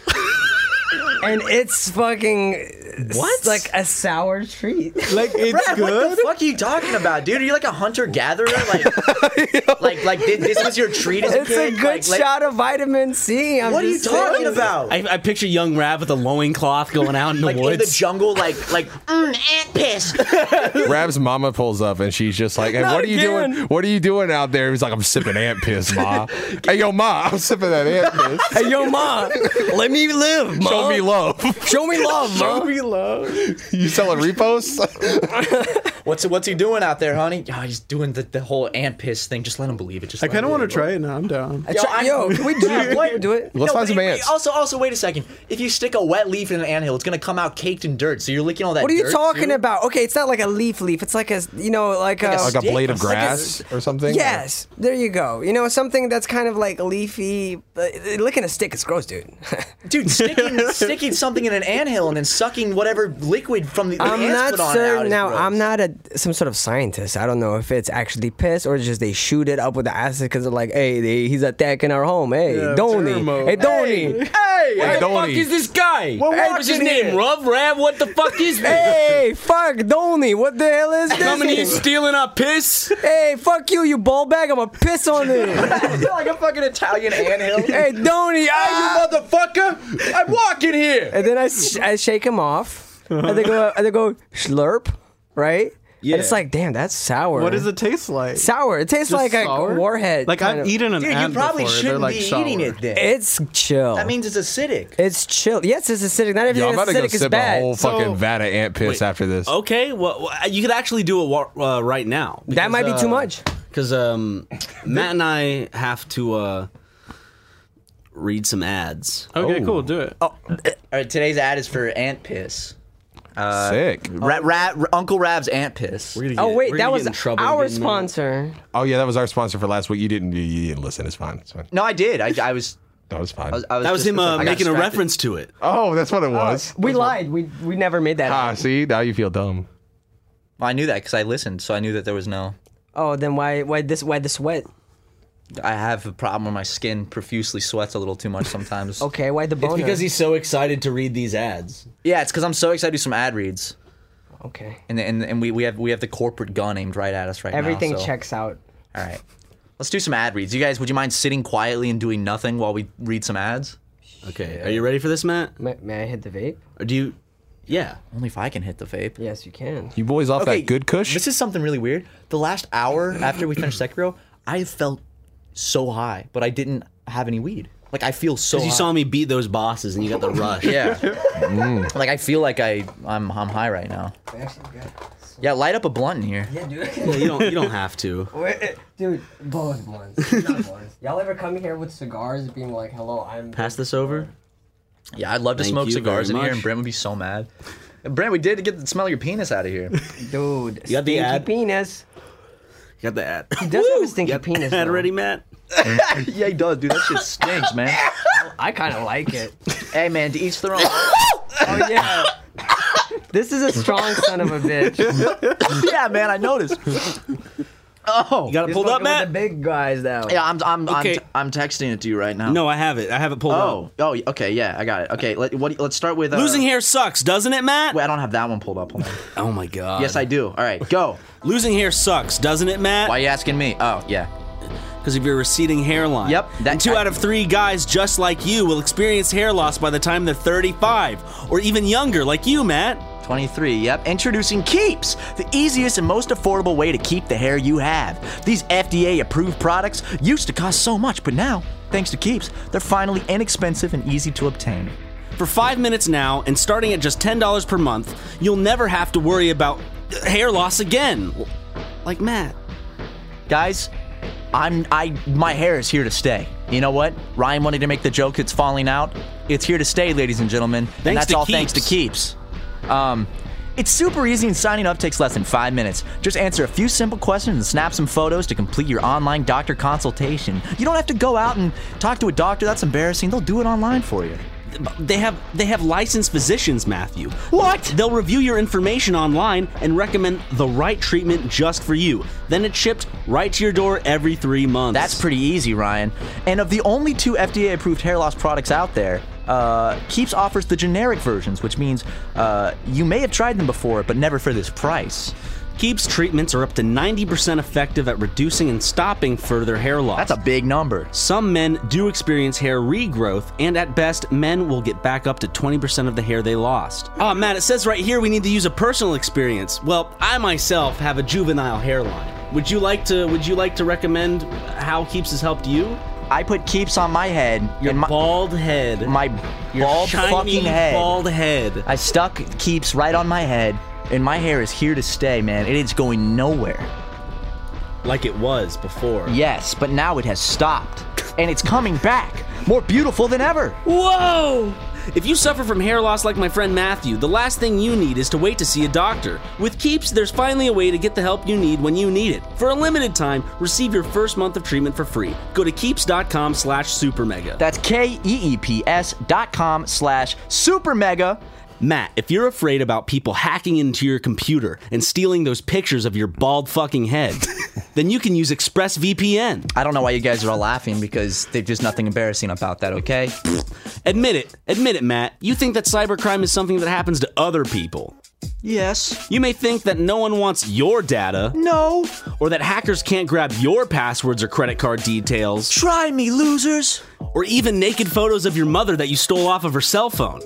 And it's fucking What? like a sour treat. Like it's Brad, what good. the fuck are you talking about, dude? Are you like a hunter gatherer? Like, like, like thi- this was your treat as a It's a kid? good Like- like- shot of vitamin C. I'm What are you just talking saying. about? I, I picture young Rav with a loincloth going out in the like in the woods. jungle, like, like mm, ant piss. Rab's mama pulls up and she's just like, "Hey, Not what are you again. doing? What are you doing out there?" He's like, "I'm sipping ant piss, ma." Hey, yo, ma, I'm sipping that ant piss. Hey, yo, ma, let me live, ma. Show me love. Show me love, ma. We love. You selling repos? What's what's he doing out there, honey? Oh, he's doing the, the whole ant piss thing. Just let him believe it. Just I let kind of him want to believe try it now. I'm down. I try- Yo, can we do Yeah, it? what? Can we do it? Let's find but some it- ants. Also, also, wait a second. If you stick a wet leaf in an anthill, it's gonna come out caked in dirt. So you're licking all that. What are you dirt, talking too? about? Okay, it's not like a leaf leaf. It's like a, you know, like a... Like a Like a stick? blade of Like a- grass or something? Yes, there you go. You know, something that's kind of like leafy. Uh, licking a stick is gross, dude. Dude, sticking sticking something in an anthill and then sucking whatever liquid from the, the I'm ants not put on it out certain is now. gross. I'm not a some sort of scientist. I don't know if it's actually piss or just they shoot it up with the acid because they're like, hey, they, he's attacking our home. Hey, Yeah, Donnie. Thermo. Hey, Donnie. Hey, Hey, what the Donnie. fuck is this guy? We're Hey, what's his walking name? here. Ruv Rav? What the fuck is this? Hey, fuck, Donnie. What the hell is this? Coming here stealing our piss? Hey, fuck you, you ball bag. I'm gonna piss on it. Like a fucking Italian anthill. Hey, Donnie. Ah, you motherfucker! I'm walking here. And then I, sh- I shake him off. And they go, and they go slurp, right? Yeah. And it's like, damn, that's sour. What does it taste like? Sour. It tastes Just like sour? a warhead. Like kind I've of- eaten an Dude, you ant probably before. They're shouldn't like be sour. eating it then. It's chill. That means it's acidic. It's chill. Yes, it's acidic. Not Yo, everything I'm about that's to go acidic is sip a bad. whole fucking So- vat of ant piss Wait. after this. Okay, well, well, you could actually do it wa- uh, right now. That might be too much. Because um, Matt and I have to uh, read some ads. Okay, cool. Do it. All right, today's ad is for ant piss. Sick. Ra- Ra- Uncle Rav's ant piss. We're gonna Oh get- wait, we're that gonna was get in trouble our getting that. sponsor. Oh yeah, that was our sponsor for last week. You didn't. You, you didn't listen. It's fine. It's fine. No, I did. I, I was. That was fine. I was, I was That was just- him uh, I got making a distracted. reference to it. oh, that's what it was. We lied. We we never made that. Ah, see, now you feel dumb. Well, I knew that because I listened, so I knew that there was no. Oh, then why why this why the sweat? I have a problem where my skin profusely sweats a little too much sometimes. Okay, why the boner? It's because he's so excited to read these ads. Yeah, it's because I'm so excited to do some ad reads, okay. and and and we, we have we have the corporate gun aimed right at us right Everything now. so- checks out. All right, let's do some ad reads. You guys, would you mind sitting quietly and doing nothing while we read some ads? Okay, are you ready for this, Matt? May, may I hit the vape? Or do you? Yeah. Only if I can hit the vape. Yes, you can. You boys off Okay, that good kush? This is something really weird. The last hour after we finished Sekiro, I felt so high, but I didn't have any weed. Like I feel so. Because you high. saw me beat those bosses and you got the rush. Yeah. Like I feel like I I'm I'm high right now. Yeah, light up a blunt in here. Yeah, dude. Yeah, you don't. You don't have to. Wait, dude, both blunts. Not blunts. Y'all ever come here with cigars, being like, "Hello, I'm." Pass this over. Yeah, I'd love to Thank smoke you cigars in very here, much. and Brent would be so mad. And Brent, we did get the smell of your penis out of here. Dude, You got the stinky ad? penis. You got the ad. He does have a stinky You got penis. the ad though. ready, Matt? Yeah, he does, dude. That shit stinks, man. I kind of like it. Hey, man, to each their own. Oh yeah. This is a strong son of a bitch. Yeah, man, I noticed. Oh, You got it He's pulled up, fucking with Matt? the big guys now. yeah, I'm I'm Okay. I'm, I'm texting it to you right now. No, I have it. I have it pulled Oh, up. oh, okay, yeah, I got it. Okay, let, what, let's start with uh, Losing hair sucks, doesn't it, Matt? Wait, I don't have that one pulled up. Hold on. Oh my god. Yes, I do. All right, go. Losing hair sucks, doesn't it, Matt? Why are you asking me? Oh, yeah. Because of your receding hairline. Yep, that- and two I- out of three guys just like you will experience hair loss by the time they're thirty-five, or even younger, like you, Matt. twenty-three, yep. Introducing Keeps, the easiest and most affordable way to keep the hair you have. These F D A-approved products used to cost so much, but now, thanks to Keeps, they're finally inexpensive and easy to obtain. For five minutes now, and starting at just ten dollars per month, you'll never have to worry about hair loss again. Like Matt. Guys, I'm I my hair is here to stay. You know what? Ryan wanted to make the joke it's falling out. It's here to stay, ladies and gentlemen. and Thanks that's to all thanks to Keeps. Keeps. Um It's super easy and signing up takes less than five minutes. Just answer a few simple questions and snap some photos to complete your online doctor consultation. You don't have to go out and talk to a doctor. That's embarrassing. They'll do it online for you. They have they have licensed physicians, Matthew. What? They'll review your information online and recommend the right treatment just for you. Then it's shipped right to your door every three months. That's pretty easy, Ryan. And of the only two F D A-approved hair loss products out there, uh, Keeps offers the generic versions, which means uh, you may have tried them before, but never for this price. Keeps treatments are up to ninety percent effective at reducing and stopping further hair loss. That's a big number. Some men do experience hair regrowth, and at best, men will get back up to twenty percent of the hair they lost. Oh, Matt, it says right here we need to use a personal experience. Well, I myself have a juvenile hairline. Would you like to? Would you like to recommend how Keeps has helped you? I put Keeps on my head. Your and my, bald head. my your bald shiny fucking head. bald head. I stuck Keeps right on my head, and my hair is here to stay, man. It is going nowhere. Like it was before. Yes, but now it has stopped, and it's coming back, more beautiful than ever. Whoa! If you suffer from hair loss like my friend Matthew, the last thing you need is to wait to see a doctor. With Keeps, there's finally a way to get the help you need when you need it. For a limited time, receive your first month of treatment for free. Go to keeps.com slash supermega. That's K E E P S dot com slash super mega Matt, if you're afraid about people hacking into your computer and stealing those pictures of your bald fucking head, then you can use ExpressVPN. I don't know why you guys are all laughing because there's just nothing embarrassing about that, okay? Admit it. Admit it, Matt. You think that cybercrime is something that happens to other people. Yes. You may think that no one wants your data. No. Or that hackers can't grab your passwords or credit card details. Try me, losers. Or even naked photos of your mother that you stole off of her cell phone.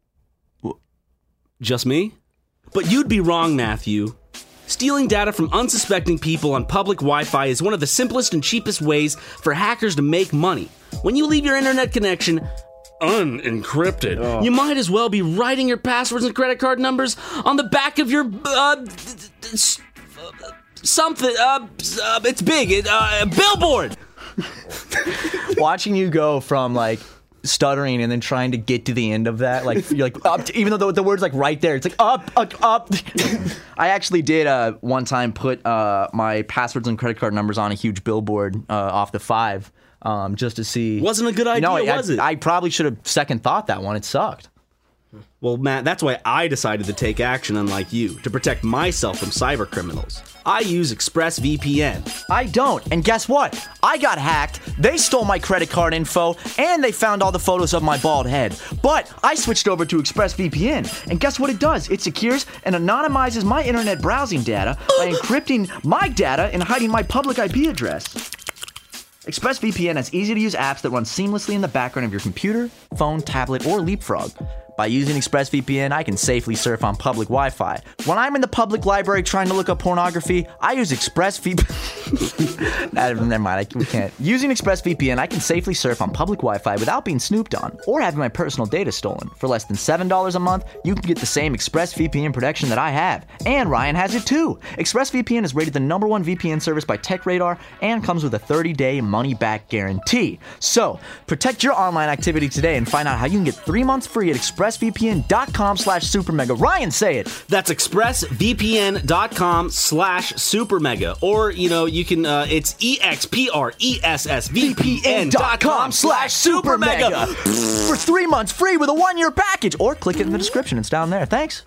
Just me? But you'd be wrong, Matthew. Stealing data from unsuspecting people on public Wi-Fi is one of the simplest and cheapest ways for hackers to make money. When you leave your internet connection unencrypted, oh. you might as well be writing your passwords and credit card numbers on the back of your, uh, something, uh, uh it's big, it, uh, billboard! Watching you go from, like, stuttering and then trying to get to the end of that, like you're like up to, even though the, the word's like right there, it's like up up up. I actually did uh one time put uh my passwords and credit card numbers on a huge billboard uh off the five um just to see. Wasn't a good idea, no, was I, it? I probably should have second thought that one. It sucked. Well, Matt, that's why I decided to take action, unlike you, to protect myself from cyber criminals. I use ExpressVPN. I don't, and guess what? I got hacked, they stole my credit card info, and they found all the photos of my bald head. But I switched over to ExpressVPN, and guess what it does? It secures and anonymizes my internet browsing data by encrypting my data and hiding my public I P address. ExpressVPN has easy-to-use apps that run seamlessly in the background of your computer, phone, tablet, or Leapfrog. By using ExpressVPN, I can safely surf on public Wi-Fi. When I'm in the public library trying to look up pornography, I use ExpressVPN. nah, never mind, I, we can't. Using ExpressVPN, I can safely surf on public Wi-Fi without being snooped on or having my personal data stolen. For less than seven dollars a month, you can get the same ExpressVPN protection that I have. And Ryan has it too. ExpressVPN is rated the number one V P N service by TechRadar and comes with a thirty-day money-back guarantee. So, protect your online activity today and find out how you can get three months free at Express. ExpressVPN.com slash supermega. Ryan, say it. That's ExpressVPN.com slash supermega. Or, you know, you can, uh, it's EXPRESSVPN.com slash supermega. For three months free with a one-year package. Or click it in the description. It's down there. Thanks.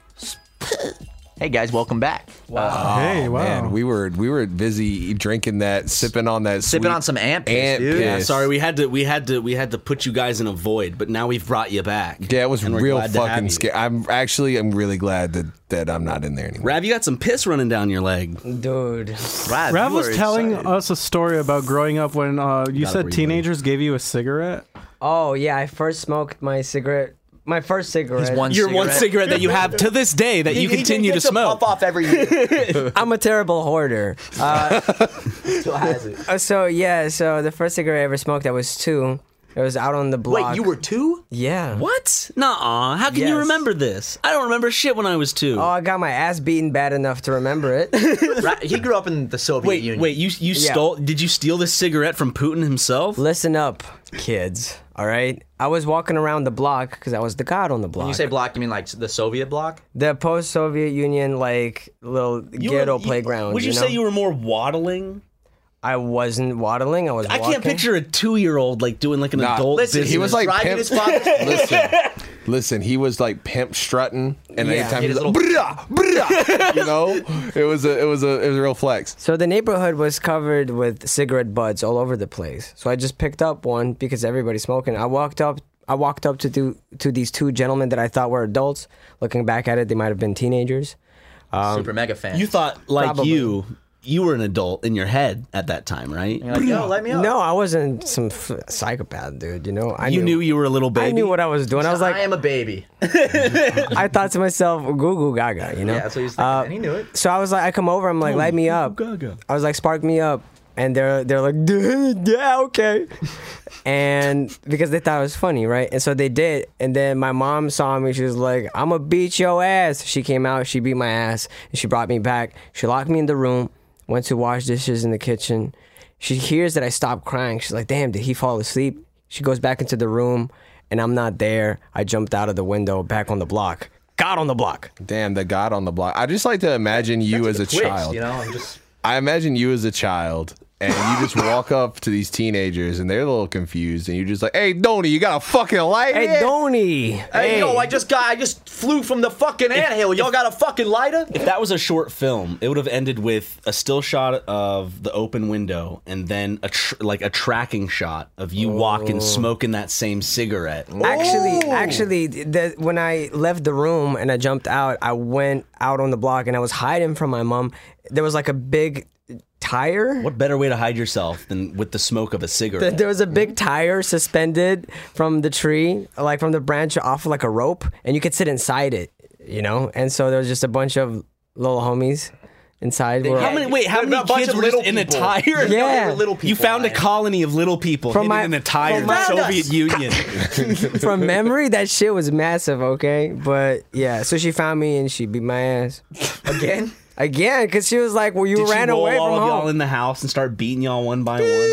Hey guys, welcome back. Wow. Uh, hey, oh, wow. Man, we were we were busy drinking that, sipping on that, sipping on some ant piss, ant dude. piss. Yeah, sorry, we had to we had to we had to put you guys in a void, but now we've brought you back. Yeah, it was real fucking scary. I'm actually I'm really glad that, that I'm not in there anymore. Rav, you got some piss running down your leg, dude. Rav, Rav was telling excited. us a story about growing up when uh, you said read teenagers gave you a cigarette. Oh yeah, I first smoked my cigarette. My first cigarette. One Your cigarette. one cigarette that you have to this day that he, you continue to smoke. Puff off every year. I'm a terrible hoarder. Uh, Still has it. So yeah, so the first cigarette I ever smoked, I was two. It was out on the block. Wait, you were two? Yeah. What? Nuh-uh. How can yes. you remember this? I don't remember shit when I was two. Oh, I got my ass beaten bad enough to remember it. He grew up in the Soviet wait, Union. Wait, you you yeah. stole? Did you steal this cigarette from Putin himself? Listen up, kids. All right, I was walking around the block because I was the god on the block. When you say block, you mean like the Soviet block? The post-Soviet Union, like little you ghetto were, playground. Would you, you know? say you were more waddling? I wasn't waddling. I was. I walking. can't picture a two-year-old like doing like an nah, adult. Listen, business. he was like Driving pimp. His father's listen, listen. He was like pimp strutting, and Yeah. anytime He he was had like, his brah, brah, you know, it was a, it was a, it was a real flex. So the neighborhood was covered with cigarette butts all over the place. So I just picked up one because everybody's smoking. I walked up. I walked up to do to these two gentlemen that I thought were adults. Looking back at it, they might have been teenagers. Um, Super mega fan. You thought like Probably. you. You were an adult in your head at that time, right? You're like, yo, let me up. No, I wasn't some f- psychopath, dude. You know, I you knew, knew you were a little baby. I knew what I was doing. I was like, I am a baby. I thought to myself, goo goo gaga, you know. Yeah, that's what he was thinking, Uh, and he knew it. So I was like, I come over, I'm like, light me up. Gaga. I was like, spark me up, and they're they're like, yeah, okay, and because they thought it was funny, right? And so they did. And then my mom saw me. She was like, I'm gonna beat your ass. She came out. She beat my ass, and she brought me back. She locked me in the room. Went to wash dishes in the kitchen. She hears that I stopped crying. She's like, damn, did he fall asleep? She goes back into the room, and I'm not there. I jumped out of the window back on the block. God on the block. Damn, the God on the block. I just like to imagine you That's as a like a twist, child. You know, I'm just. I imagine you as a child, and you just walk up to these teenagers, and they're a little confused, and you're just like, "Hey, Donnie, you got a fucking light?" Hey, here?" Donnie. Hey, yo, I just got, I just flew from the fucking anthill. Y'all got a fucking lighter? If that was a short film, it would have ended with a still shot of the open window and then a tr- like a tracking shot of you walking, smoking that same cigarette. Actually, actually, the, when I left the room and I jumped out, I went out on the block and I was hiding from my mom. There was like a big tire. What better way to hide yourself than with the smoke of a cigarette? There was a big tire suspended from the tree, like from the branch off like a rope, and you could sit inside it, you know? And so there was just a bunch of little homies inside. Where, How many? Wait, how A many bunch kids of were just little in a people. tire? Yeah. They were little people. You found a Ryan. colony of little people From hidden my- in a tire in from the my- Soviet Union. from memory, that shit was massive, okay? But yeah, so she found me and she beat my ass. Again? Again, because she was like, well, you Did ran she roll away all from of home. y'all in the house and start beating y'all one by one?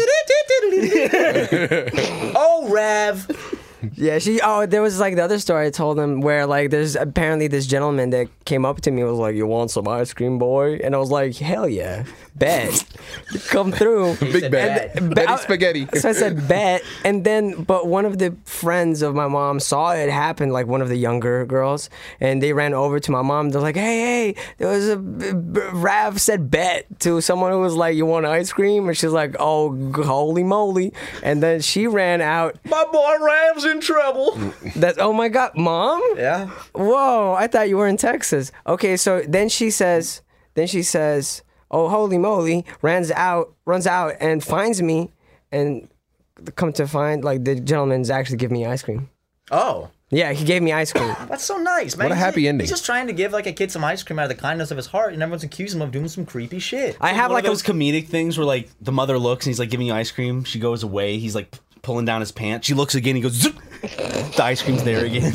Oh, Rav. Yeah, she. Oh, there was like the other story I told them where like there's apparently this gentleman that came up to me and was like, "You want some ice cream, boy?" And I was like, "Hell yeah, bet, come through." Big bet. And- Betty I- spaghetti. So I said bet, and then but one of the friends of my mom saw it happen, like one of the younger girls, and they ran over to my mom. They're like, "Hey, hey, there was a b- b- Rav said bet to someone who was like, you want ice cream?" And she's like, "Oh, g- holy moly!" And then she ran out. My boy Rav's in trouble. That's oh my god, mom. Yeah. Whoa, I thought you were in Texas. Okay, so then she says, then she says, "Oh, holy moly!" Runs out, runs out, and finds me, and come to find, like the gentleman's actually giving me ice cream. Oh. Yeah, he gave me ice cream. That's so nice, man. What a He's- happy ending. He's just trying to give like a kid some ice cream out of the kindness of his heart, and everyone's accusing him of doing some creepy shit. I have One like of those a, comedic things where like the mother looks and he's like giving you ice cream. She goes away. He's like pulling down his pants. She looks again. He goes. Zip. The ice cream's there again.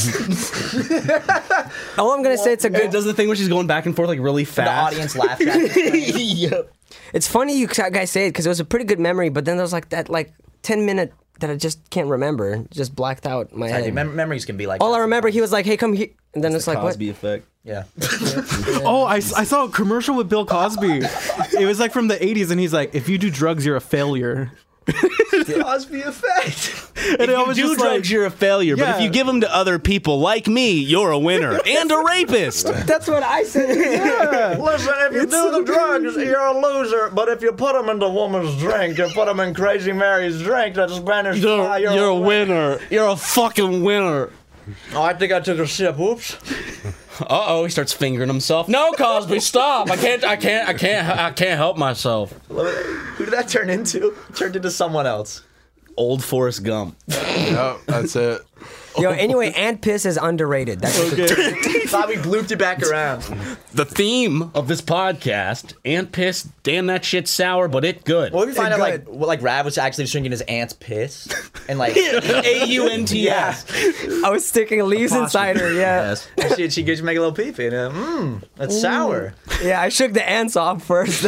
all I'm gonna say, it's a It good. does the thing where she's going back and forth like really The fast. audience laughed at it. Yep. It's funny you guys say it because it was a pretty good memory, but then there's like that like ten minute that I just can't remember, just blacked out in my head. Mem- memories can be like All that I remember, sometimes. he was like, "Hey, come here," and then it's like, "What?" Cosby effect. Yeah. Oh, I, I saw a commercial with Bill Cosby. It was like from the eighties, and he's like, "If you do drugs, you're a failure." Cosby effect. And I If was you do just drugs, like, you're a failure. But Yeah. if you give them to other people like me, you're a winner and a rapist. That's what I said. Yeah. Listen, if you do the drugs, you're a loser. But if you put them in the woman's drink, you put them in Crazy Mary's drink, that's Spanish fly, You're, you're a winner. You're a fucking winner. Oh, I think I took a sip. Oops. Uh oh, he starts fingering himself. No, Cosby, stop! I can't, I can't, I can't, I can't help myself. Who did that turn into? Turned into someone else. Old Forrest Gump. Yep, that's it. Yo, anyway, ant piss is underrated. That's Thought we blooped it back around. The theme of this podcast: ant piss. Damn, that shit's sour, but it good. Well, we find out good. like well, like Rav was actually just drinking his aunt's piss, and like A U N T yeah, S. I was sticking leaves inside her. Yeah, Yes. And she she gives you make a little pee pee, and uh, mmm, that's sour. yeah. I shook the ants off first.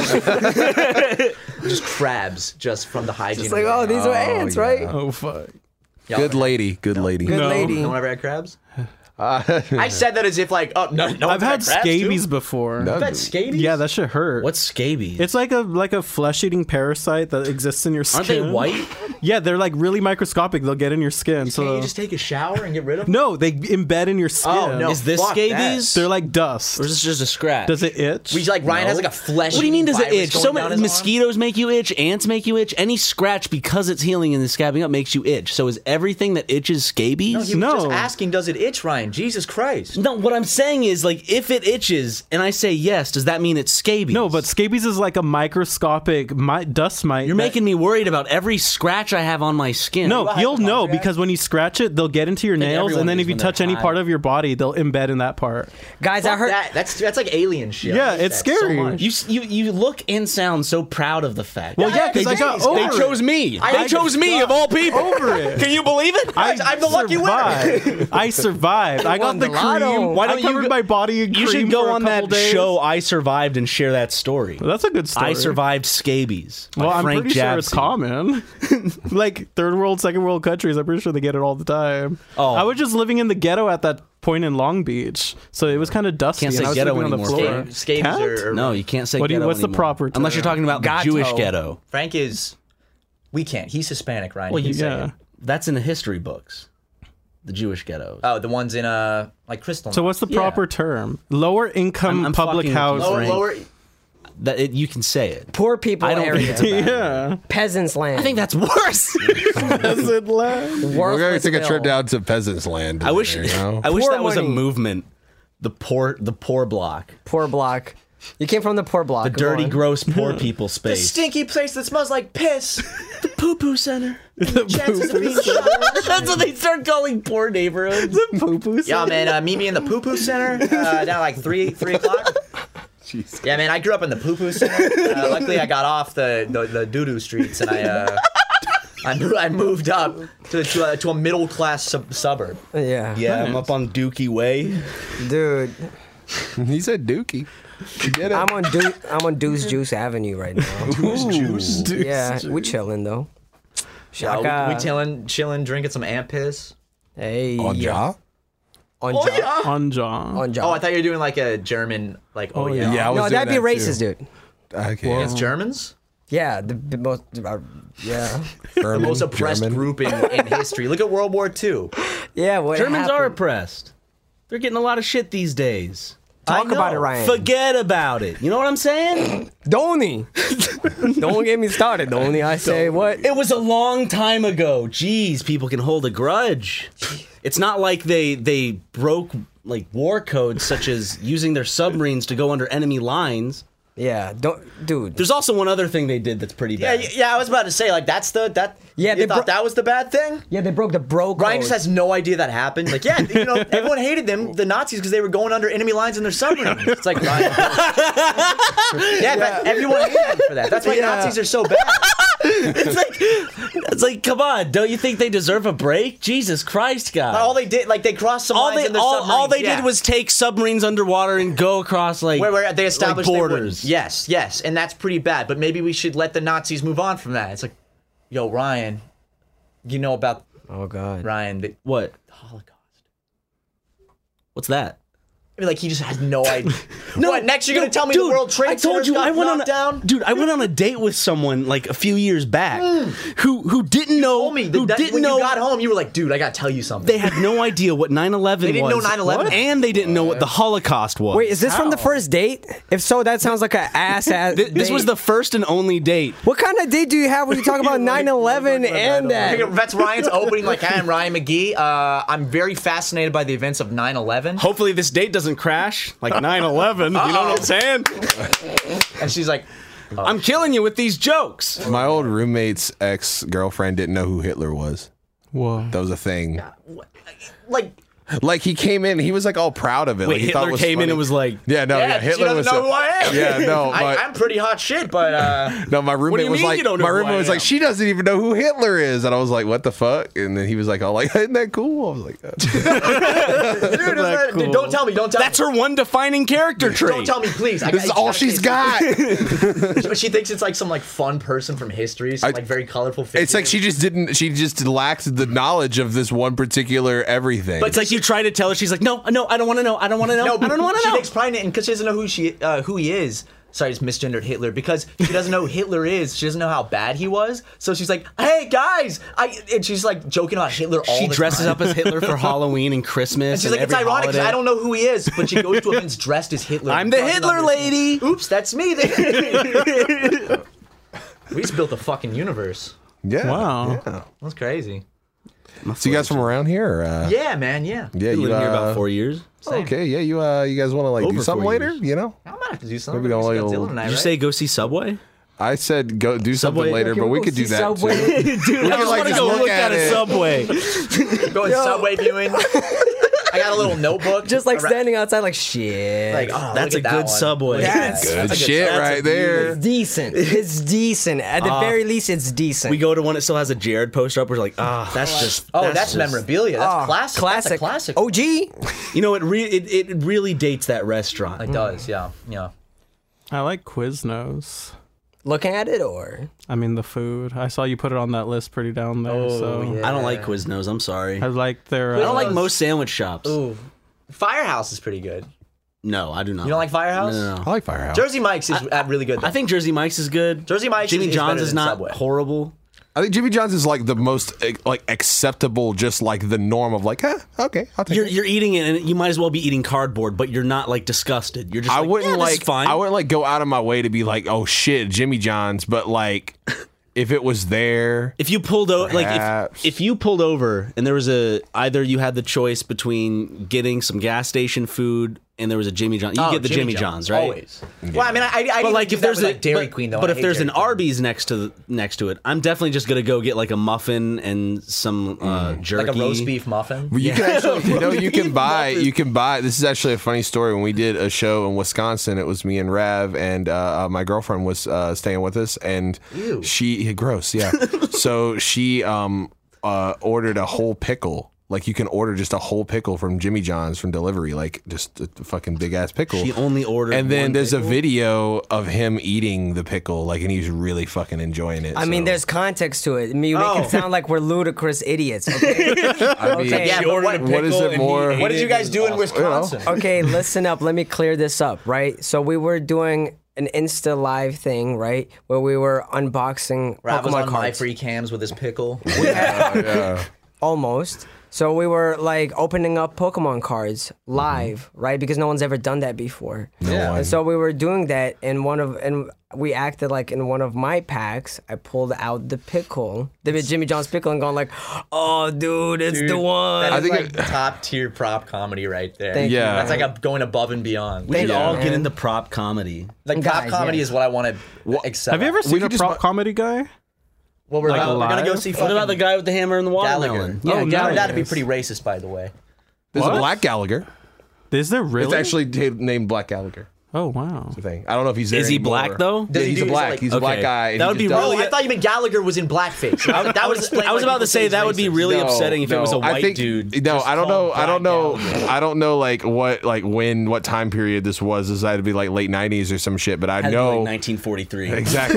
Just crabs, just from the hygiene. It's like, oh, these are ants, right? "Oh fuck." Y'all Good ever- lady, good lady. Good No. lady. No one ever had crabs. I said that as if like, oh no, no. I've one's had crabs, scabies too? before. You've had scabies. Yeah, that shit hurt. What's scabies? It's like a like a flesh-eating parasite that exists in your skin. Aren't they white? Yeah, they're like really microscopic. They'll get in your skin. Can't So you just take a shower and get rid of them? no, they embed in your skin. Oh, no. Is this Fuck scabies? They're like dust. Or is this just a scratch? Does it itch? We like Ryan has like a flesh. What do you mean does it itch? So many many mosquitoes make you itch, ants make you itch. Any scratch because it's healing and the scabbing up makes you itch. So is everything that itches scabies? No, he was No. just asking, does it itch, Ryan? Jesus Christ. No, what I'm saying is like if it itches and I say yes, does that mean it's scabies? No, but scabies is like a microscopic mi- dust mite. you're that- making me worried about every scratch I have on my skin. No, a you'll know hypochondriac? because when you scratch it, they'll get into your nails, everyone and then is if you when touch they're any high. part of your body, they'll embed in that part. Guys, I Fuck heard. that. That's that's like alien shit. Yeah, I hate it's that so scary. much. You s- you you look and sound so proud of the fact. Well, yeah, they because I got just- over they it. chose me. I- they I chose me of all people. Over it. Can you believe it? I- I'm the lucky winner. survived. I survived. I got won the the lotto. cream. Why don't I you covered go- my body in cream You should go for a on that couple days. show I Survived and share that story. That's a good story. I survived scabies. by Well, I'm Frank pretty sure it's Jabsy. common. Like third world, second world countries, I'm pretty sure they get it all the time. Oh. I was just living in the ghetto at that Point in Long Beach, so it was kind of dusty. Can't say and I was ghetto sleeping on the anymore, floor. Frank. Scabies Can't? are, are No, you can't say What do you- ghetto what's the anymore. proper term? Unless you're talking about the Gato. Jewish ghetto. Frank is. We can't. He's Hispanic, Ryan. Well, You you, can say yeah. it. That's in the history books. The Jewish ghettos. Oh, the ones in uh like Crystal. So what's the Yeah. proper term? Lower income I'm- I'm public fucking with you, housing. lower, Frank. lower. That it, you can say it. Poor people I don't area. think it's Yeah. Peasants land. I think that's worse. Peasant land. We're gonna take a trip down to Peasants Land. I wish. There, you know? I wish Poor that was a money. movement. The poor, the poor block, Poor block. You came from the poor block. the Go dirty, on. gross poor people The space. stinky place that smells like piss. the poo poo center. Chances of being shot. That's what they start calling poor neighborhoods. Poo poo. Yeah, man. Uh, meet me in the poo poo center uh, down like three three o'clock. Jeez. Yeah, man. I grew up in the poo poo center. Uh, luckily, I got off the the, the doo doo streets and I uh, I, mo- I moved up to to a, to a middle class sub- suburb. Yeah. Yeah, I'm up on Dookie Way. Dude, He said Dookie. You get it? I'm on du- I'm on Deuce Juice Avenue right now. Deuce Juice. Yeah, we chilling though. Yeah, Shaka. we, we chilling, chilling, drinking some ant piss. Hey. On jaw? On Oh jaw. yeah. On John. On jaw. Oh, I thought you were doing like a German, like oh, Oh, yeah. yeah. Yeah, I was no, doing that'd be that racist, too. dude. Okay. It's Germans. Yeah, the, the most. Uh, yeah. German, The most oppressed German. group in, in history. Look at World War Two. Yeah. What Germans are happened? oppressed. They're getting a lot of shit these days. Talk I about it, know. Ryan. Forget about it. You know what I'm saying? Donny. Don't get me started, Donny. I say what? It was a long time ago. Jeez, people can hold a grudge. It's not like they they broke like war codes such as using their submarines to go under enemy lines. Yeah. Don't, dude. There's also one other thing they did that's pretty Yeah, bad. y- yeah. I was about to say like that's the that. Yeah, you they thought bro- that was the bad thing. Yeah, they broke the bro Ryan code. just has no idea that happened. Like, yeah, you know, everyone hated them, the Nazis, because they were going under enemy lines in their submarines. It's like, Ryan. yeah, but everyone hated them for that. That's why Yeah. Nazis are so bad. It's like, it's like, come on, don't you think they deserve a break? Jesus Christ, guys! All they did, like, they crossed some all lines they, in their all, submarines. all they yeah. did was take submarines underwater and go across like where, where they established like they wouldn't. borders. Yes, yes, and that's pretty bad. But maybe we should let the Nazis move on from that. It's like, yo, Ryan, you know about Oh God. Ryan the What? Holocaust? What's that? I mean, like he just has no idea. What next? You're gonna tell me dude, the World Trade I told Center you got I went on knocked a, down? Dude, I went on a date with someone like a few years back who who didn't know Told me who that, didn't when know you got home, you were like, dude, I gotta tell you something. they had no idea what nine eleven was. They didn't know nine eleven? What? And they didn't know what the Holocaust was. Wait, is this from the first date? If so, that sounds like an ass ass. Th- this was the first and only date. What kind of date do you have when you talk about nine eleven and that? That's Ryan's opening. Like, hi, I'm Ryan McGee. Uh, I'm very fascinated by the events of nine eleven. Hopefully this date doesn't crash like nine eleven. You know what I'm saying? And she's like, I'm killing you with these jokes. My old roommate's ex girlfriend didn't know who Hitler was. Whoa. That was a thing. like, Like he came in, he was like all proud of it. Wait, like, he thought Hitler it was came in funny. and was like, yeah, no, yeah, yeah, she Hitler doesn't was. know so- who I am. Yeah, no, I, but I'm pretty hot shit, but uh, no, my roommate you was mean like, you don't know my who roommate I was am? like, she doesn't even know who Hitler is, and I was like, what the fuck? And then he was like, oh, like, isn't that cool? I was like, dude, isn't that- dude, don't tell me, don't tell that's me. her one defining character trait. Don't tell me, please. I, this is I- all I- she's got. But she thinks it's like some like fun person from history, some I- like very colorful figure. It's like she just didn't. She just lacked the knowledge of this one particular everything. But it's like you try to tell her, she's like, no, no, I don't want to know. I don't want to know. No, I don't want to she know. takes pride in it because she doesn't know who she uh, who he is. Sorry, I just misgendered Hitler because she doesn't know who Hitler is. She doesn't know how bad he was. So she's like, "Hey guys," I and she's like joking about Hitler all She the dresses time. up as Hitler for Halloween and Christmas. And she's and like, "It's every ironic because holiday. I don't know who he is," but she goes to events dressed as Hitler. I'm the Talking Hitler about this- lady. Oops, that's me. We just built a fucking universe. yeah, Wow. yeah. That's crazy. So you guys from around here? Or, uh, Yeah, man. Yeah. yeah. Been You living here uh, about four years. Okay, yeah. You uh, you guys want to like Over do something four later? years. You know, I might have to do something. Maybe don't We're like Godzilla old- tonight, Did you right? say go see Subway? I said go do something Subway? later, Okay, but we we'll could do see that Subway. too. Dude, can, I just like, want to just go look look at at a it. Subway. Going Subway viewing? I got a little notebook. Just like Around- standing outside, like shit. Like, oh, That's look a at good that one. Subway. Look at That's- that. Good That's a shit that's a right there. it's decent. It's decent. At the Uh, very least, it's decent. We go to one that still has a Jared poster up. We're like, ah, that's just. Oh, that's, just- memorabilia. That's Oh, classic. Classic. That's a classic. O G. You know, it, re- it it really dates that restaurant. It does. Yeah. Yeah. I like Quiznos. Looking at it, or I mean, the food. I saw you put it on that list pretty down there. Oh, so yeah. I don't like Quiznos. I'm sorry. I like their. I don't Uh, like most sandwich shops. Ooh. Firehouse is pretty good. No, I do not. You don't like Firehouse? No, no, no. I like Firehouse. Jersey Mike's is uh, really good. Though. I think Jersey Mike's is good. Jersey Mike's Jimmy is, is John's better is than not Subway. horrible. I think Jimmy John's is like the most eh, like acceptable, just like the norm of like, eh, okay, I'll take You're, it. you're eating it, and you might as well be eating cardboard, but you're not like disgusted. You're just. I like, wouldn't yeah, this is like. fine. I wouldn't like go out of my way to be like, oh shit, Jimmy John's, but like, if it was there, If you pulled over, like Perhaps. if, if you pulled over and there was a either you had the choice between getting some gas station food and there was a Jimmy John, you Oh, get the Jimmy, John's, right? Always. Well, I mean, I, I, I But like if there's a a like Dairy but, Queen though, but I if hate there's Dairy an Queen. Arby's next to the, next to it, I'm definitely just gonna go get like a muffin and some uh, jerky, like a roast beef muffin. Well, you can actually, you know, you can buy, you can buy. This is actually a funny story. When we did a show in Wisconsin, it was me and Rav, and uh, uh, my girlfriend was uh, staying with us, and Ew. she gross, yeah. So she um, uh, ordered a whole pickle. Like you can order just a whole pickle from Jimmy John's from delivery, like just a fucking big ass pickle. She only ordered. and then one there's pickle? a video of him eating the pickle, like, and he's really fucking enjoying it. I mean, so. there's context to it. I mean, you make Oh. it sound like we're ludicrous idiots. Okay, I mean, okay. Yeah, She but ordered what- a pickle what is it and he more- ate What did it. you guys do in It was awesome. Wisconsin? Okay, listen up. Let me clear this up, right? So we were doing an Insta Live thing, right, where we were unboxing Rav was Pokemon on my cards. free cams with his pickle. yeah. Almost. So we were like opening up Pokemon cards live, right? Because no one's ever done that before. Yeah. And so we were doing that, and one of and we acted like in one of my packs, I pulled out the pickle, the Jimmy John's pickle, and going like, "Oh, dude, it's Dude, the one." That I is think like it- top tier prop comedy right there. Thank you. Yeah. That's like a, going above and beyond. We should Yeah. all get Man. into prop comedy. Like Guys, prop comedy yeah. is what I want to excel. Have you ever at. seen could a just prop bu- comedy guy? Well, we're, like about, we're gonna go live? see. What fucking about the guy with the hammer and the watermelon? Gallagher? Oh, Yeah, nice. that'd be pretty racist, by the way. There's What? a Black Gallagher. Is there really? It's actually t- named Black Gallagher. Oh wow. Thing. I don't know if he's there Is he anymore. black though? Yeah, Does he he's do- a is it black. like- he's a black Okay. guy. and That he would be just does- really- Oh, I thought you meant Gallagher was in blackface. I would, that would explain. I was why about to people say he's that would be racist. really No, upsetting if it was a no. I white think- dude. No, just I don't know. called I don't Black know. Gallagher. I don't know like what like when what time period this was. This had to be like late nineties or some shit. But I Had to be know like nineteen forty-three. exactly.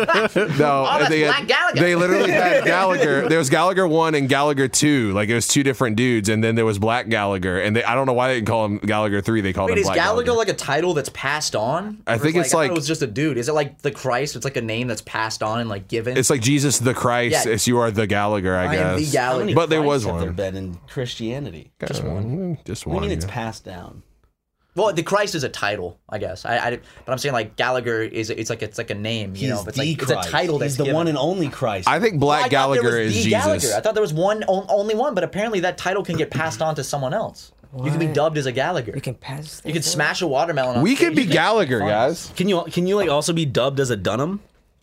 no, that's they, had- Black Gallagher. they literally had Gallagher. There was Gallagher one and Gallagher two. Like it was two different dudes, and then there was Black Gallagher. And they, I don't know why they didn't call him Gallagher three. They called Wait, him is Black Gallagher Gallagher. like a title that's passed on? I Or think is it's I like- thought it was just a dude. Is it like the Christ? It's like a name that's passed on and like given. It's like Jesus the Christ. Yeah. It's you are the Gallagher. I, I guess. am the How Gallagher. many But there Christs was have there one. been in Christianity? Just one. Just What one. do you mean it's yeah. passed down? Well, the Christ is a title, I guess. I, I but I'm saying like Gallagher is it's like it's like a name, you know. He's It's the like Christ. it's a title that's He's the given. one and only Christ. I think I Black thought there was Gallagher is the Jesus. Gallagher. I thought there was one on, only one, but apparently that title can get passed on to someone else. You can be What? dubbed as a Gallagher. You can pass. You can smash a watermelon. On We stage. can be You Gallagher, fun. guys. Can you can you like also be dubbed as a Dunham?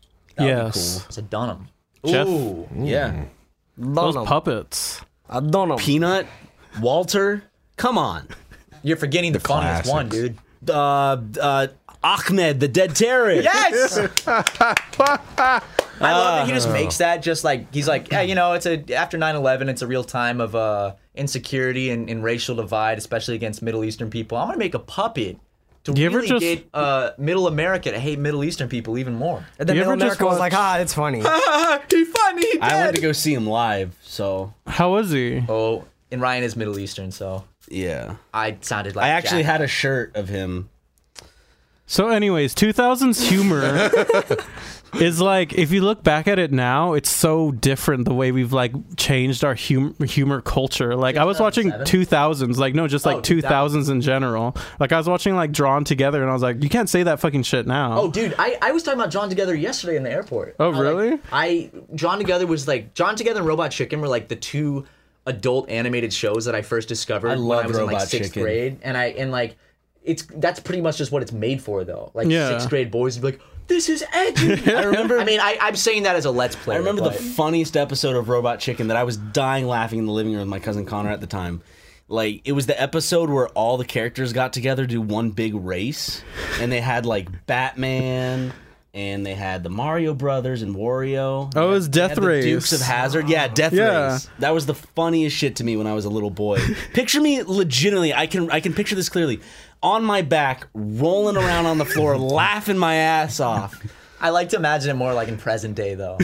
Yes. It's a Dunham. Jeff? Ooh. Yeah. Those Dunham. puppets. I don't know. Peanut, Walter. Come on. You're forgetting the, funniest one, classics. dude. Uh, uh, Ahmed, the dead terrorist. Yes. I love that he just makes that just like he's like, yeah, you know, it's a after nine eleven, it's a real time of uh insecurity and, and racial divide, especially against Middle Eastern people. I'm gonna make a puppet to Do you ever really just- get uh, Middle America to hate Middle Eastern people even more. And then You Middle ever just America was watch- like, ah, it's funny. he funny. He I went to go see him live, so How was he? Oh, and Ryan is Middle Eastern, so yeah. I sounded like I actually Jack. had a shirt of him. So, anyways, two thousands humor is like, if you look back at it now, it's so different the way we've like changed our hum- humor culture. Like, I was watching two thousand seven? two thousands, like, no, just like Oh, two thousands in general. Like, I was watching like Drawn Together, and I was like, you can't say that fucking shit now. Oh, dude, I, I was talking about Drawn Together yesterday in the airport. Oh, I, like, really? I Drawn Together was like Drawn Together and Robot Chicken were like the two adult animated shows that I first discovered I when love I was in like Robot sixth Chicken. grade, and I and like it's that's pretty much just what it's made for though. Like Yeah. sixth grade boys would be like, "This is edgy." I remember. I mean, I, I'm saying that as a Let's Play. I remember but the funniest episode of Robot Chicken that I was dying laughing in the living room with my cousin Connor at the time. Like, it was the episode where all the characters got together to do one big race, and they had like Batman, and they had the Mario Brothers and Wario. Oh, it was They had Death the Race. Dukes of Hazzard. Yeah, Death Yeah. Race. That was the funniest shit to me when I was a little boy. Picture me legitimately. I can I can picture this clearly. On my back, rolling around on the floor, laughing my ass off. I like to imagine it more like in present day though.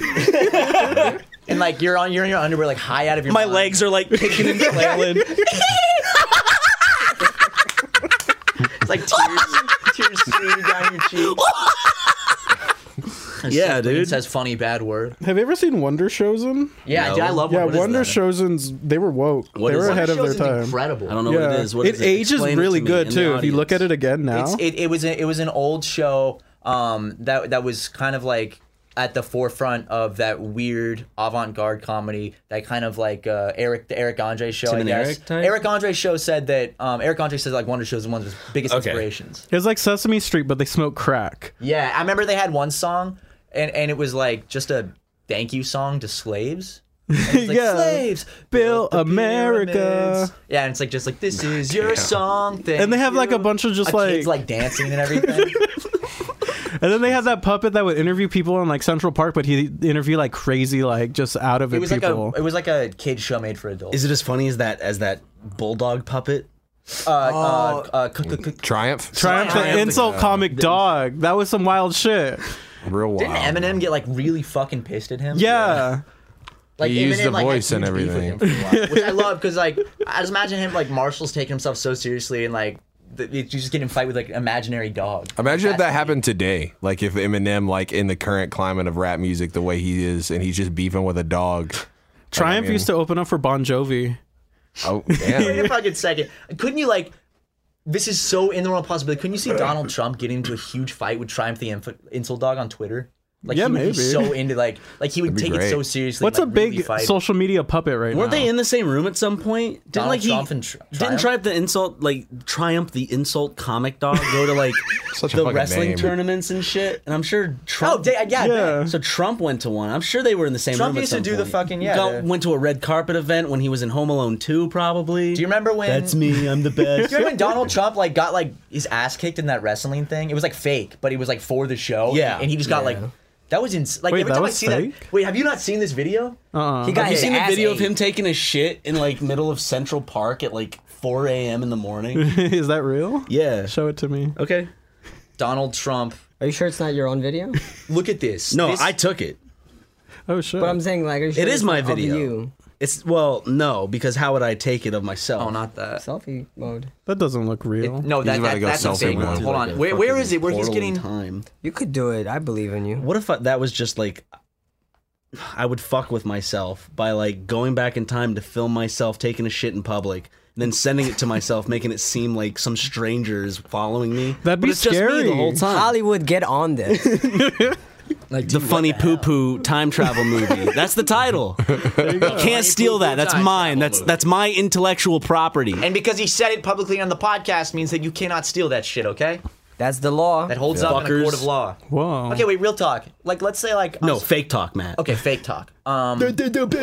And like you're on you're in your underwear like high out of your My mind. legs are like kicking and flailing. like tears, tears streaming down your cheeks. Yeah, dude. It says funny bad word. Have you ever seen Wonder Chosen? Yeah, No. dude, I love Yeah, What is Wonder that? Chosen's. They were woke. What they is were it? ahead of Wonder their Chosen's time. incredible. I don't know Yeah, what it is. What it is ages Explain it really to me good in the too. If you look at audience. it again now, It's, it, it was a, it was an old show um, that that was kind of like at the forefront of that weird avant-garde comedy that kind of like uh, Eric the Eric Andre show. Tim I and guess Eric type? Eric Andre's show said that um, Eric Andre said like Wonder Show's one of his biggest Okay. inspirations. it was like Sesame Street, but they smoke crack. Yeah, I remember they had one song and and it was like just a thank you song to slaves. And it's like, Yeah. slaves Built the America. pyramids. Yeah, and it's like just like this is your song thing. And they have like a bunch of just like, kids like dancing and everything. and then they had that puppet that would interview people in like Central Park, but he interview like crazy, like just out of it, It was people. like a it was like a kid show made for adults. Is it as funny as that as that bulldog puppet? uh, uh, uh, c- c- c- Triumph. Triumph, the Triumph. insult comic dog. That was some wild shit. Real wild. Didn't Eminem get like really fucking pissed at him? Yeah. Like He used Eminem, the like, had voice and huge beef with everything. him for a while, which I love because like I just imagine him like Marshall's taking himself so seriously and like th- you just get in a fight with like an imaginary dog. Imagine if That's that happened today. Like if Eminem, like in the current climate of rap music, the way he is, and he's just beefing with a dog. Triumph mean- used to open up for Bon Jovi. Oh, Wait damn. a fucking second. Couldn't you like? This is so in the realm of possibility. Couldn't you see Donald Trump getting into a huge fight with Triumph the Inf- Insult Dog on Twitter? Like Yeah, he would be maybe. so into like like he would That'd be take it great. so seriously. What's and, a like, really big fight. social media puppet right Weren't now? they in the same room at some point? Didn't Donald like he Trump and Tr- didn't Triumph? Triumph the insult like Triumph the insult comic dog go to like Such a the fucking wrestling name. tournaments and shit? And I'm sure Oh, Trump. da- yeah, Yeah. So Trump went to one. I'm sure they were in the same Trump room. at used to some do the point. fucking- yeah, Got- the- went to a red carpet event when he was in Home Alone two, probably. Do you remember when? That's me. I'm the best. Do you remember when Donald Trump like got like his ass kicked in that wrestling thing? It was like fake, but he was like for the show. Yeah. and he just got like that was ins- like Wait, every that time I was see fake? that. Wait, have you not seen this video? Uh-uh. He got Have you his seen the ass video ate. of him taking a shit in like middle of Central Park at like four a.m. in the morning? Is that real? Yeah. Show it to me. Okay. Donald Trump. Are you sure it's not your own video? Look at this. No, This- I took it. Oh shit. But I'm saying like, are you sure It is it's my not of video. You? It's well, no, because how would I take it of myself? Oh, not that. Selfie mode. that doesn't look real. No, that, about that to go that's a fake selfie one. mode. Hold Like on. a Where, where fucking is it? Where he's portal in getting? time. You could do it. I believe in you. What if I, that was just like I would fuck with myself by like going back in time to film myself taking a shit in public, and then sending it to myself, making it seem like some stranger is following me. That'd But be it's just me scary. the whole time. Hollywood, get on this. Like The funny poo poo time travel movie. That's the title. You can't steal that. That's time mine. travel That's movie. that's my intellectual property. And because he said it publicly on the podcast means that you cannot steal that shit. Okay, That's the law. that holds up in a Fuckers. court of law. Whoa. Okay, wait. Real talk. Like, let's say like No, us- fake talk, Matt. Okay, fake talk. Um, uh,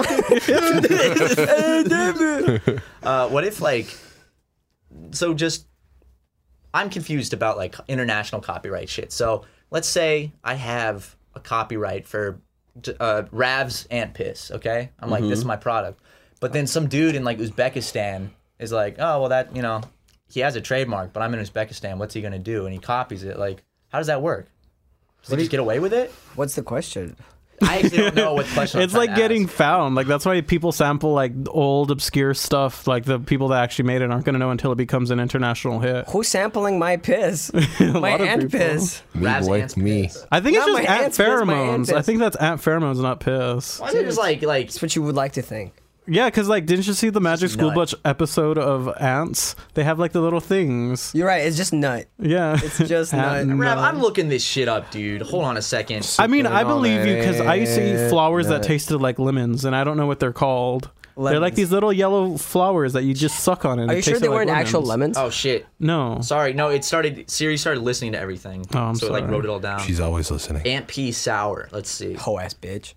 what if like, so just, I'm confused about like international copyright shit. So let's say I have a copyright for uh, Rav's ant piss. Okay, I'm like, this is my product. But then some dude in like Uzbekistan is like, oh well, that you know, he has a trademark, but I'm in Uzbekistan. What's he gonna do? And he copies it. Like, how does that work? Does he just get away with it? What's the question? I actually don't know what question. I'm It's trying like to getting ask. found. Like that's why people sample like old obscure stuff. Like the people that actually made it aren't going to know until it becomes an international hit. Who's sampling my piss? my lot of ant people. piss. Me, Rav's boy, ants me. piss. I think it's Not just my ant ants piss, my ant pheromones. I piss. think that's ant pheromones, not piss. Why is it just like like That's what you would like to think. Yeah, because like, didn't you see the Magic School nut. Bus episode of ants? They have like the little things. You're right. It's just nut. Yeah, It's just Ant nut. Rav, nut. I'm looking this shit up, dude. Hold on a second. I mean, I Sipping on believe you because I used to eat it. flowers that Nut. tasted like lemons, and I don't know what they're called. They're like Lemons. these little yellow flowers that you just suck on. And Are it you sure tasted they like weren't actual lemons. lemons? Oh shit. No. Sorry. No, it started. Siri started listening to everything. Oh, I'm so it like sorry. wrote it all down. She's always listening. Ant pea sour. Let's see. Hoe ass bitch.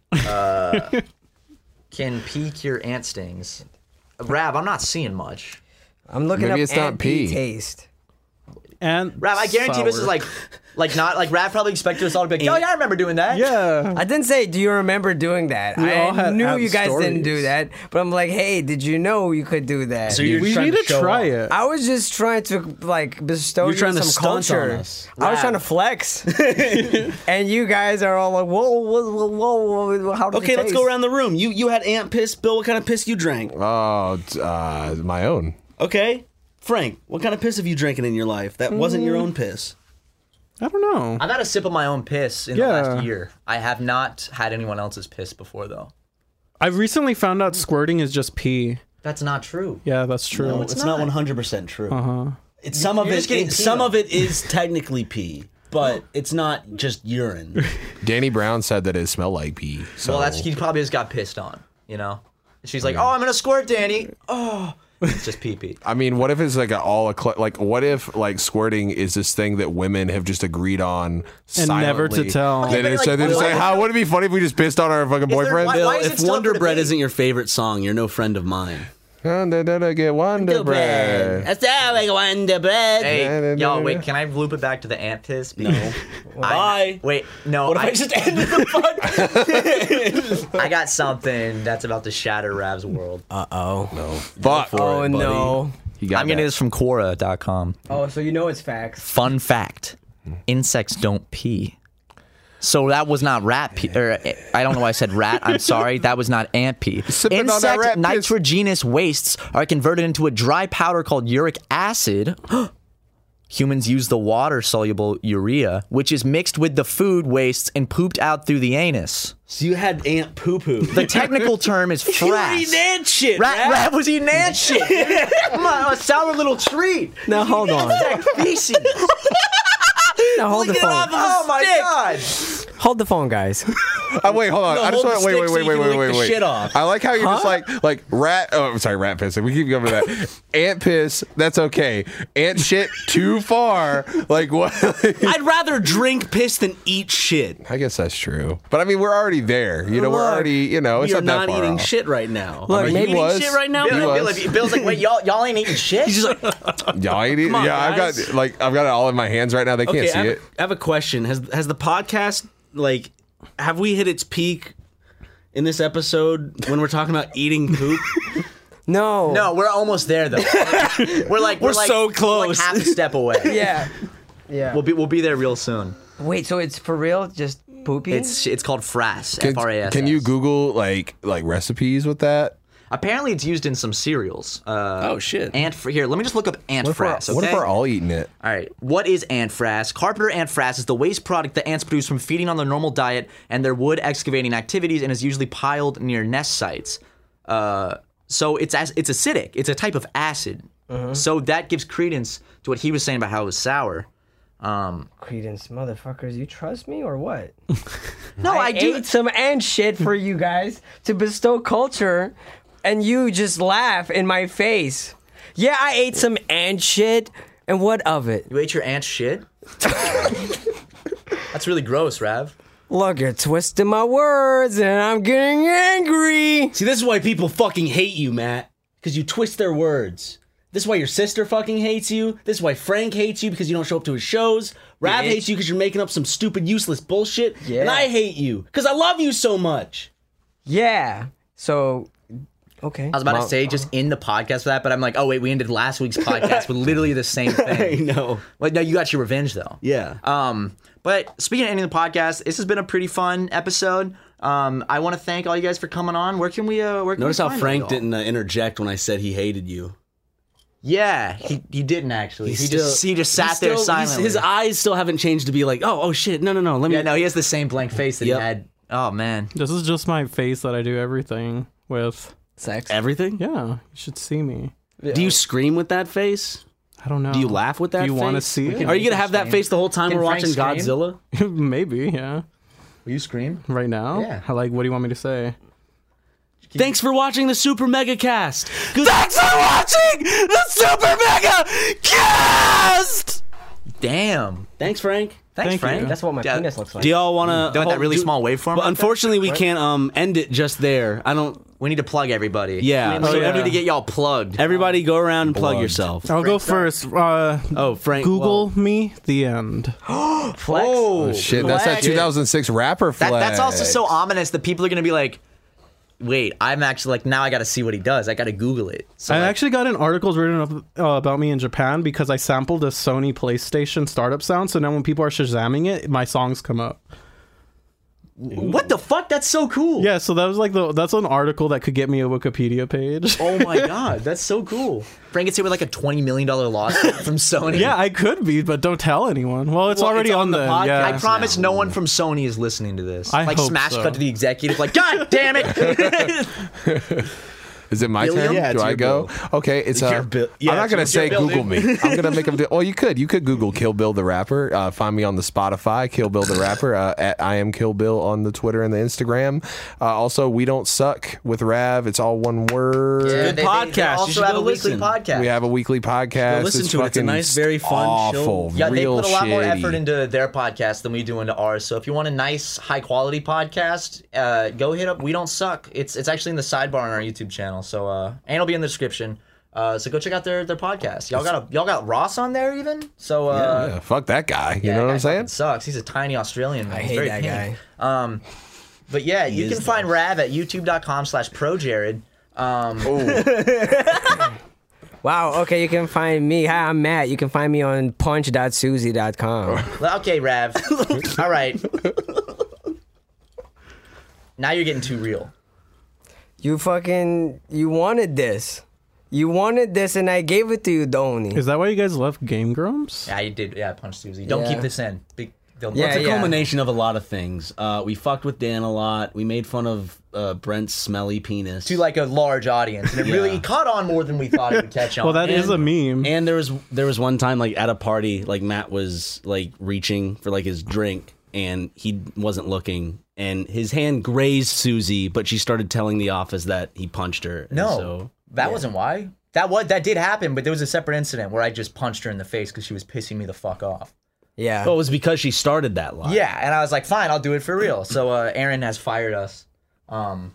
Can pea cure ant stings? Rav, I'm not seeing much. I'm looking Maybe up it's not ant pea pea. taste. And Rav, I guarantee this sour. is like, like not like Rav probably expected us all to be like, oh yeah, I remember doing that. Yeah. I didn't say, do you remember doing that? We all I had knew ant you guys didn't stories. do that, but I'm like, hey, did you know you could do that? So you're We trying need to show try off. it. I was just trying to like bestow You're you trying to some stunt on culture. us. I was Wow. trying to flex, and you guys are all like, whoa, whoa, whoa, whoa, whoa how does Okay, it let's taste? go around the room. You you had ant piss, Bill. What kind of piss you drank? Oh, t- uh, my own. Okay. Frank, what kind of piss have you drinking in your life that wasn't your own piss? I don't know. I've had a sip of my own piss in Yeah. the last year. I have not had anyone else's piss before, though. I've recently found out squirting is just pee. That's not true. Yeah, that's true. No, it's, it's not not. one hundred percent true. Uh-huh. It's some of You're it. just getting it pee, some though. of it is technically pee, but it's not just urine. Danny Brown said that it smelled like pee. So Well, that's he probably just got pissed on, you know? She's like, oh, I'm going to squirt, Danny. Oh. It's just pee-pee. I mean, what if it's like a all ecl- like what if like squirting is this thing that women have just agreed on And never to silently? tell. Then but, it's like, so they're just why- like, how would it be funny if we just pissed on our fucking there- boyfriend? why- Bill, why is it if still Wonder up for Bread debate? isn't your favorite song, you're no friend of mine. Get Wonder Bread. That's how I Wonder Bread. Hey, yo, wait, can I loop it back to the ant piss? No. Why? Wait, no. What if I just ended the fuck? I got something that's about to shatter Rav's world. Uh oh. Fuck. Oh no. You got I'm getting that. this from Quora dot com. Oh, so you know it's facts. Fun fact: insects don't pee. So that was not rat pee. Or I don't know why I said rat. I'm sorry. That was not ant pee. Sipping on that Insect rat piss. nitrogenous wastes are converted into a dry powder called uric acid. Humans use the water-soluble urea, which is mixed with the food wastes and pooped out through the anus. So you had ant poo poo. The technical term is You were frass. eating ant shit. Rat, Rat. rat was eating ant shit. Come on, a sour little treat. Now hold on. Insect feces. Now hold the Get off phone. of Oh my stick. god. Hold the phone, guys. Oh, wait, hold on. No, I just hold want the wait, wait, stick so wait, you wait, can wait, lick wait, the wait. shit off. I like how you're just like like rat. Oh, I'm sorry, rat piss. We keep going with that. Ant piss. That's okay. Ant shit. Too far. Like what? I'd rather drink piss than eat shit. I guess that's true. But I mean, we're already there. You know, we're Look, already. You know, it's You're not that not far eating off. shit right now. Look, I mean, maybe he was. shit right now? He Bill, was. Bill, Bill's like, wait, y'all, y'all ain't eating shit. He's just like, Y'all ain't eating. on, Yeah, I've guys. got like I've got it all in my hands right now. They can't okay, I see have, it. I have a question. Has has the podcast like have we hit its peak in this episode when we're talking about eating poop? No. No, we're almost there though. We're like we're, We're like, so we're like close. half a step away. Yeah. Yeah. We'll be we'll be there real soon. Wait, so it's for real? Just poopy? It's it's called frass. Can, F R A S. can you Google like like recipes with that? Apparently, it's used in some cereals. Uh, Oh, shit. Ant fr- here. Let me just look up ant What if, we're, frass. Okay. what if we're all eating it? All right. What is ant frass? Carpenter ant frass is the waste product that ants produce from feeding on their normal diet and their wood excavating activities, and is usually piled near nest sites. Uh, so it's as it's acidic. It's a type of acid. So that gives credence to what he was saying about how it was sour. Um, Credence, motherfuckers, you trust me or what? no, I, I do. ate some ant shit for you guys to bestow culture, and you just laugh in my face. Yeah, I ate some ant shit, and what of it? You ate your ant shit. That's really gross, Rav. Look, you're twisting my words, and I'm getting angry. See, this is why people fucking hate you, Matt. Because you twist their words. This is why your sister fucking hates you. This is why Frank hates you because you don't show up to his shows. Rav Bitch. hates you because you're making up some stupid, useless bullshit. Yeah. And I hate you because I love you so much. Yeah. So, okay. I was about to say just in the podcast for that, but I'm like, oh wait, we ended last week's podcast with literally the same I thing. know. Well, no, you got your revenge though. Yeah. Um, but speaking of ending the podcast, this has been a pretty fun episode. Um, I want to thank all you guys for coming on. Where can we? Uh, where can Notice we how find Frank y'all? didn't uh, interject when I said he hated you. Yeah, he he didn't actually. He's he still- just he just sat he's there still- he's- silently. His eyes still haven't changed to be like, oh, oh shit, no, no, no. Let me. yeah, no, he has the same blank face that Yep. he had. Oh man. This is just my face that I do everything with. Sex. Everything. Yeah, you should see me. Do you scream with that face? I don't know. Do you laugh with that? Do you face? want to see it? Are you gonna have that scream. face the whole time Can we're Frank watching scream? Godzilla? Maybe, yeah. Will you scream? Right now? Yeah. I like, what do you want me to say? Thanks for watching the Super Mega Cast. Thanks for watching the Super Mega Cast! Damn. Thanks, Frank. Thanks, Thank Frank. you. That's what my Yeah. penis looks like. Do y'all want to? Don't that really small waveform. But like unfortunately, we can't um end it just there. I don't. that? we need to plug everybody. Yeah. So Oh, yeah. we need to get y'all plugged. Everybody, go around and plug Blood. yourself. I'll go first. Uh, Oh, Frank. Google me, the end. Flex. Oh Shit, that's that Flex. two thousand six rapper That, flag. that's also so ominous that people are gonna be like, wait, I'm actually like, now I gotta see what he does. I gotta Google it. So I like, actually got an articles written up uh, about me in Japan because I sampled a Sony PlayStation startup sound. So now when people are shazamming it, my songs come up. What the fuck? That's so cool. Yeah, so that was like the that's an article that could get me a Wikipedia page. Oh my god, that's so cool. Frank gets hit with like a twenty million dollar lawsuit from Sony. Yeah, I could be, but don't tell anyone. Well, it's Well, already it's on, on the the. podcast. Yeah. I promise no one from Sony is listening to this. I like hope smash so. cut to the executive, like, God damn it! Is it my Billion? turn? Yeah, Do it's I your go? bill. Okay, it's Your uh, bill- yeah, I'm not it's gonna your say bill, Google dude. me. I'm gonna make them. Well, you could. You could Google Kill Bill the rapper. Uh, find me on the Spotify, Kill Bill the rapper. Uh, at I am Kill Bill on the Twitter and the Instagram. Uh, also, We Don't Suck with Rav. It's all one word. Yeah, Good they, they- podcast. They You also should have go a weekly listen. podcast. We have a weekly podcast. Go listen it's to it. It's a fucking nice, very fun awful, show. Yeah, they real put a lot more shitty. effort into their podcast than we do into ours. So if you want a nice, high quality podcast, uh, go hit up We Don't Suck. It's it's actually in the sidebar on our YouTube channel. So uh, and it'll be in the description. Uh, so go check out their their podcast. Y'all got a, y'all got Ross on there even. So uh, Yeah, fuck that guy. You yeah, know what that I'm guy saying? fucking Sucks. He's a tiny Australian man. I He's hate very that pink. guy. Um, but yeah, you is can find Rav at youtube dot com slash pro jared. Um, Wow, okay, you can find me. Hi, I'm Matt. You can find me on punch dot suzy dot com. okay, Rav. All right. Now you're getting too real. You fucking, you wanted this. You wanted this and I gave it to you, Donnie. Is that why you guys left Game Grumps? Yeah, you did. Yeah, punch Susie. Don't Yeah. keep this in. Big, they'll Yeah, It's a yeah. culmination of a lot of things. Uh, we fucked with Dan a lot. We made fun of uh, Brent's smelly penis. to like a large audience, and it really Yeah. caught on more than we thought it would catch on. Well, that is a And- meme. And there was there was one time like at a party, like Matt was like reaching for like his drink, and he wasn't looking, and his hand grazed Susie, but she started telling the office that he punched her. and no, so that wasn't why. That was that did happen, but there was a separate incident where I just punched her in the face because she was pissing me the fuck off. Yeah. well, it was because she started that lie. Yeah, and I was like, fine, I'll do it for real. So uh, Aaron has fired us. Um,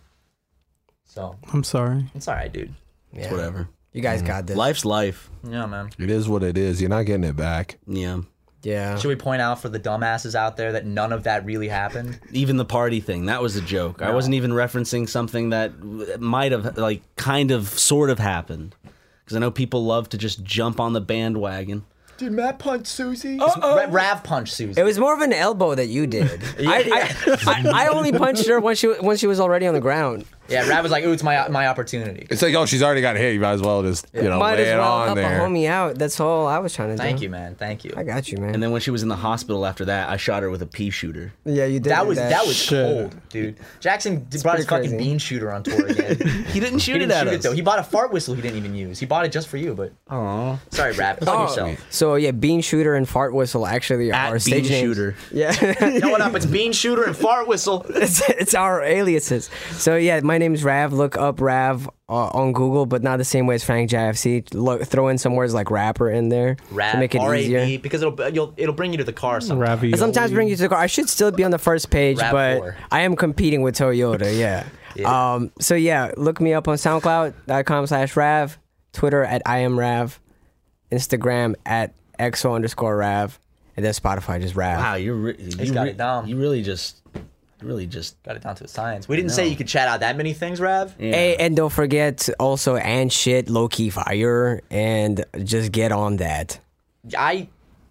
so I'm sorry. it's all right, dude. yeah. whatever. You guys got this. Life's life. Yeah, man. It is what it is. You're not getting it back. Yeah. Yeah. Should we point out for the dumbasses out there that none of that really happened? Even the party thing, that was a joke. I No. wasn't even referencing something that w- might have, like, kind of, sort of happened. Because I know people love to just jump on the bandwagon. Did Matt punch Susie? Ra- Rav punched Susie. It was more of an elbow that you did. I, I, I, I only punched her when she when she was already on the ground. Yeah, Rav was like, ooh, it's my my opportunity. It's like, oh, she's already got hit. You might as well just, you know, Might lay as it well on help there. a homie out. That's all I was trying to do. Thank you, man. Thank you. I got you, man. And then when she was in the hospital after that, I shot her with a pea shooter. yeah, you did. That do was that, was Shit. cold, dude. Jackson d- brought his pretty fucking crazy. bean shooter on tour again. He didn't shoot He didn't it at shoot us. it though. He bought a fart whistle he didn't even use. He bought it just for you, but Aw. sorry, Rav. Plug yourself. So yeah, bean shooter and fart whistle actually At are bean stage names. shooter. Yeah. You know what up? It's bean shooter and fart whistle. it's, it's our aliases. So yeah, my name's Rav. Look up Rav uh, on Google, but not the same way as Frank J F C. Look, throw in some words like rapper in there to Rav, make it R A V, easier. because it'll you'll, it'll bring you to the car sometime. Ravioli. Sometimes bring you to the car. I should still be on the first page, Rav but four. I am competing with Toyota. Yeah. Yeah. Um. So yeah, look me up on SoundCloud dot com slash Rav, Twitter at I am Rav, Instagram at exo underscore Rav, and then Spotify just Rav. Wow, you're re- you got re- it down. You really just, you really just. Got it down to a science. We didn't say you could chat out that many things, Rav. Yeah. Hey, and don't forget also and shit low key fire and just get on that. I,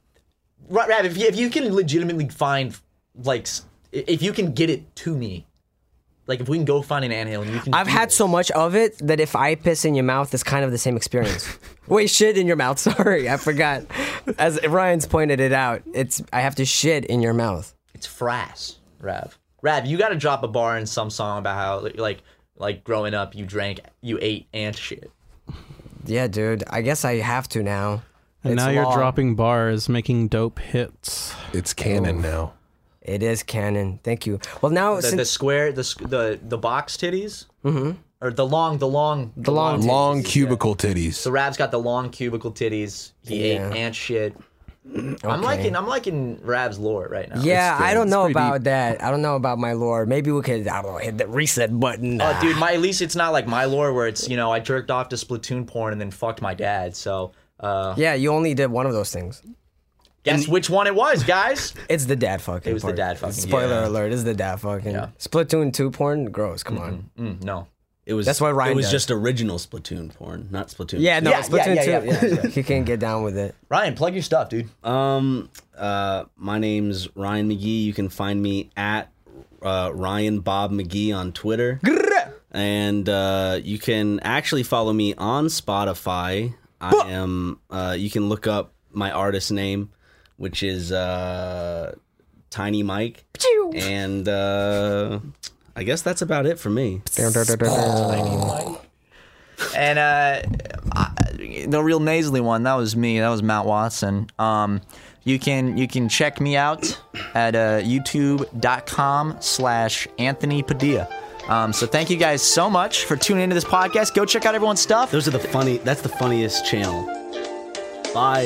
Ra- Rav, if you, if you can legitimately find like, s- if you can get it to me, like if we can go find an anthill and you can. I've do had this. so much of it that if I piss in your mouth, it's kind of the same experience. Wait, shit in your mouth. Sorry, I forgot. As Ryan's pointed it out, it's I have to shit in your mouth. It's frass, Rav. Rav, you got to drop a bar in some song about how like like growing up you drank, you ate ant shit. Yeah, dude. I guess I have to now. And It's now you're long. dropping bars, making dope hits. It's canon now. It is canon. Thank you. Well, now The, since the square, the squ- the the box titties, mm-hmm. or the long, the long, the long titties, Long yeah. cubicle titties. So Rav's got the long cubicle titties. He Yeah. ate ant shit. I'm liking, I'm liking Rav's lore right now. yeah, good. I don't It's know pretty about deep. that. I don't know about my lore. Maybe we could I don't know hit the reset button. Oh, dude, my at least it's not like my lore where it's you know I jerked off to Splatoon porn and then fucked my dad. So uh, Yeah, you only did one of those things. guess which one it was, guys. It's the dad fucking. It was the part. dad fucking, Spoiler yeah. alert! It's the dad fucking. Yeah. Splatoon two porn, gross. Come on. Mm, no, It was. That's what Ryan It was does. just original Splatoon porn, not Splatoon. Yeah, no, Yeah, Splatoon yeah, yeah, two. yeah. Yeah, yeah. He can't get down with it. Ryan, plug your stuff, dude. Um. Uh. My name's Ryan McGee. You can find me at uh, Ryan Bob McGee on Twitter. And uh, you can actually follow me on Spotify. I am. Uh, you can look up my artist name, which is uh, Tiny Mike. And uh, I guess that's about it for me. Tiny Mike. And uh, I, the real nasally one, that was me. That was Matt Watson. Um, you can you can check me out at uh, youtube.com slash Anthony Padilla. Um, so thank you guys so much for tuning into this podcast. Go check out everyone's stuff. Those are the funny. That's the funniest channel. Bye.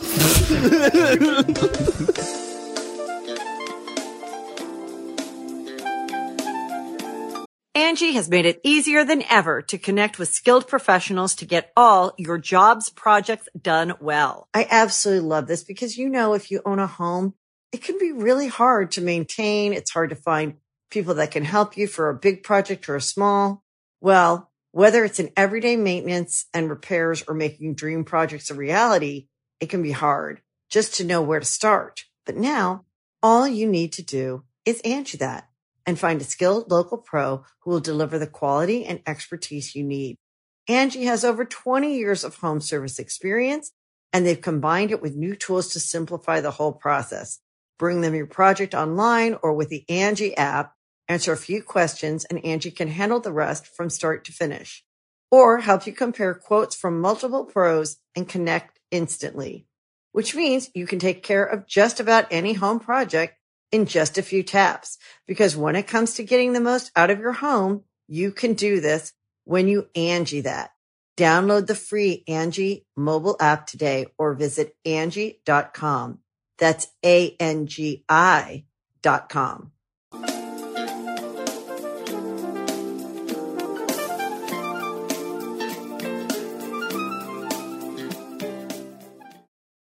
Angie has made it easier than ever to connect with skilled professionals to get all your jobs projects done well. I absolutely love this because, you know, if you own a home, it can be really hard to maintain. It's hard to find people that can help you for a big project or a small. Well, whether it's in everyday maintenance and repairs or making dream projects a reality, it can be hard just to know where to start. But now all you need to do is Angie that and find a skilled local pro who will deliver the quality and expertise you need. Angie has over twenty years of home service experience, and they've combined it with new tools to simplify the whole process. Bring them your project online or with the Angie app, answer a few questions, and Angie can handle the rest from start to finish. Or help you compare quotes from multiple pros and connect instantly, which means you can take care of just about any home project in just a few taps. Because when it comes to getting the most out of your home, you can do this when you Angie that. Download the free Angie mobile app today or visit Angie dot com. That's A N G I dot com.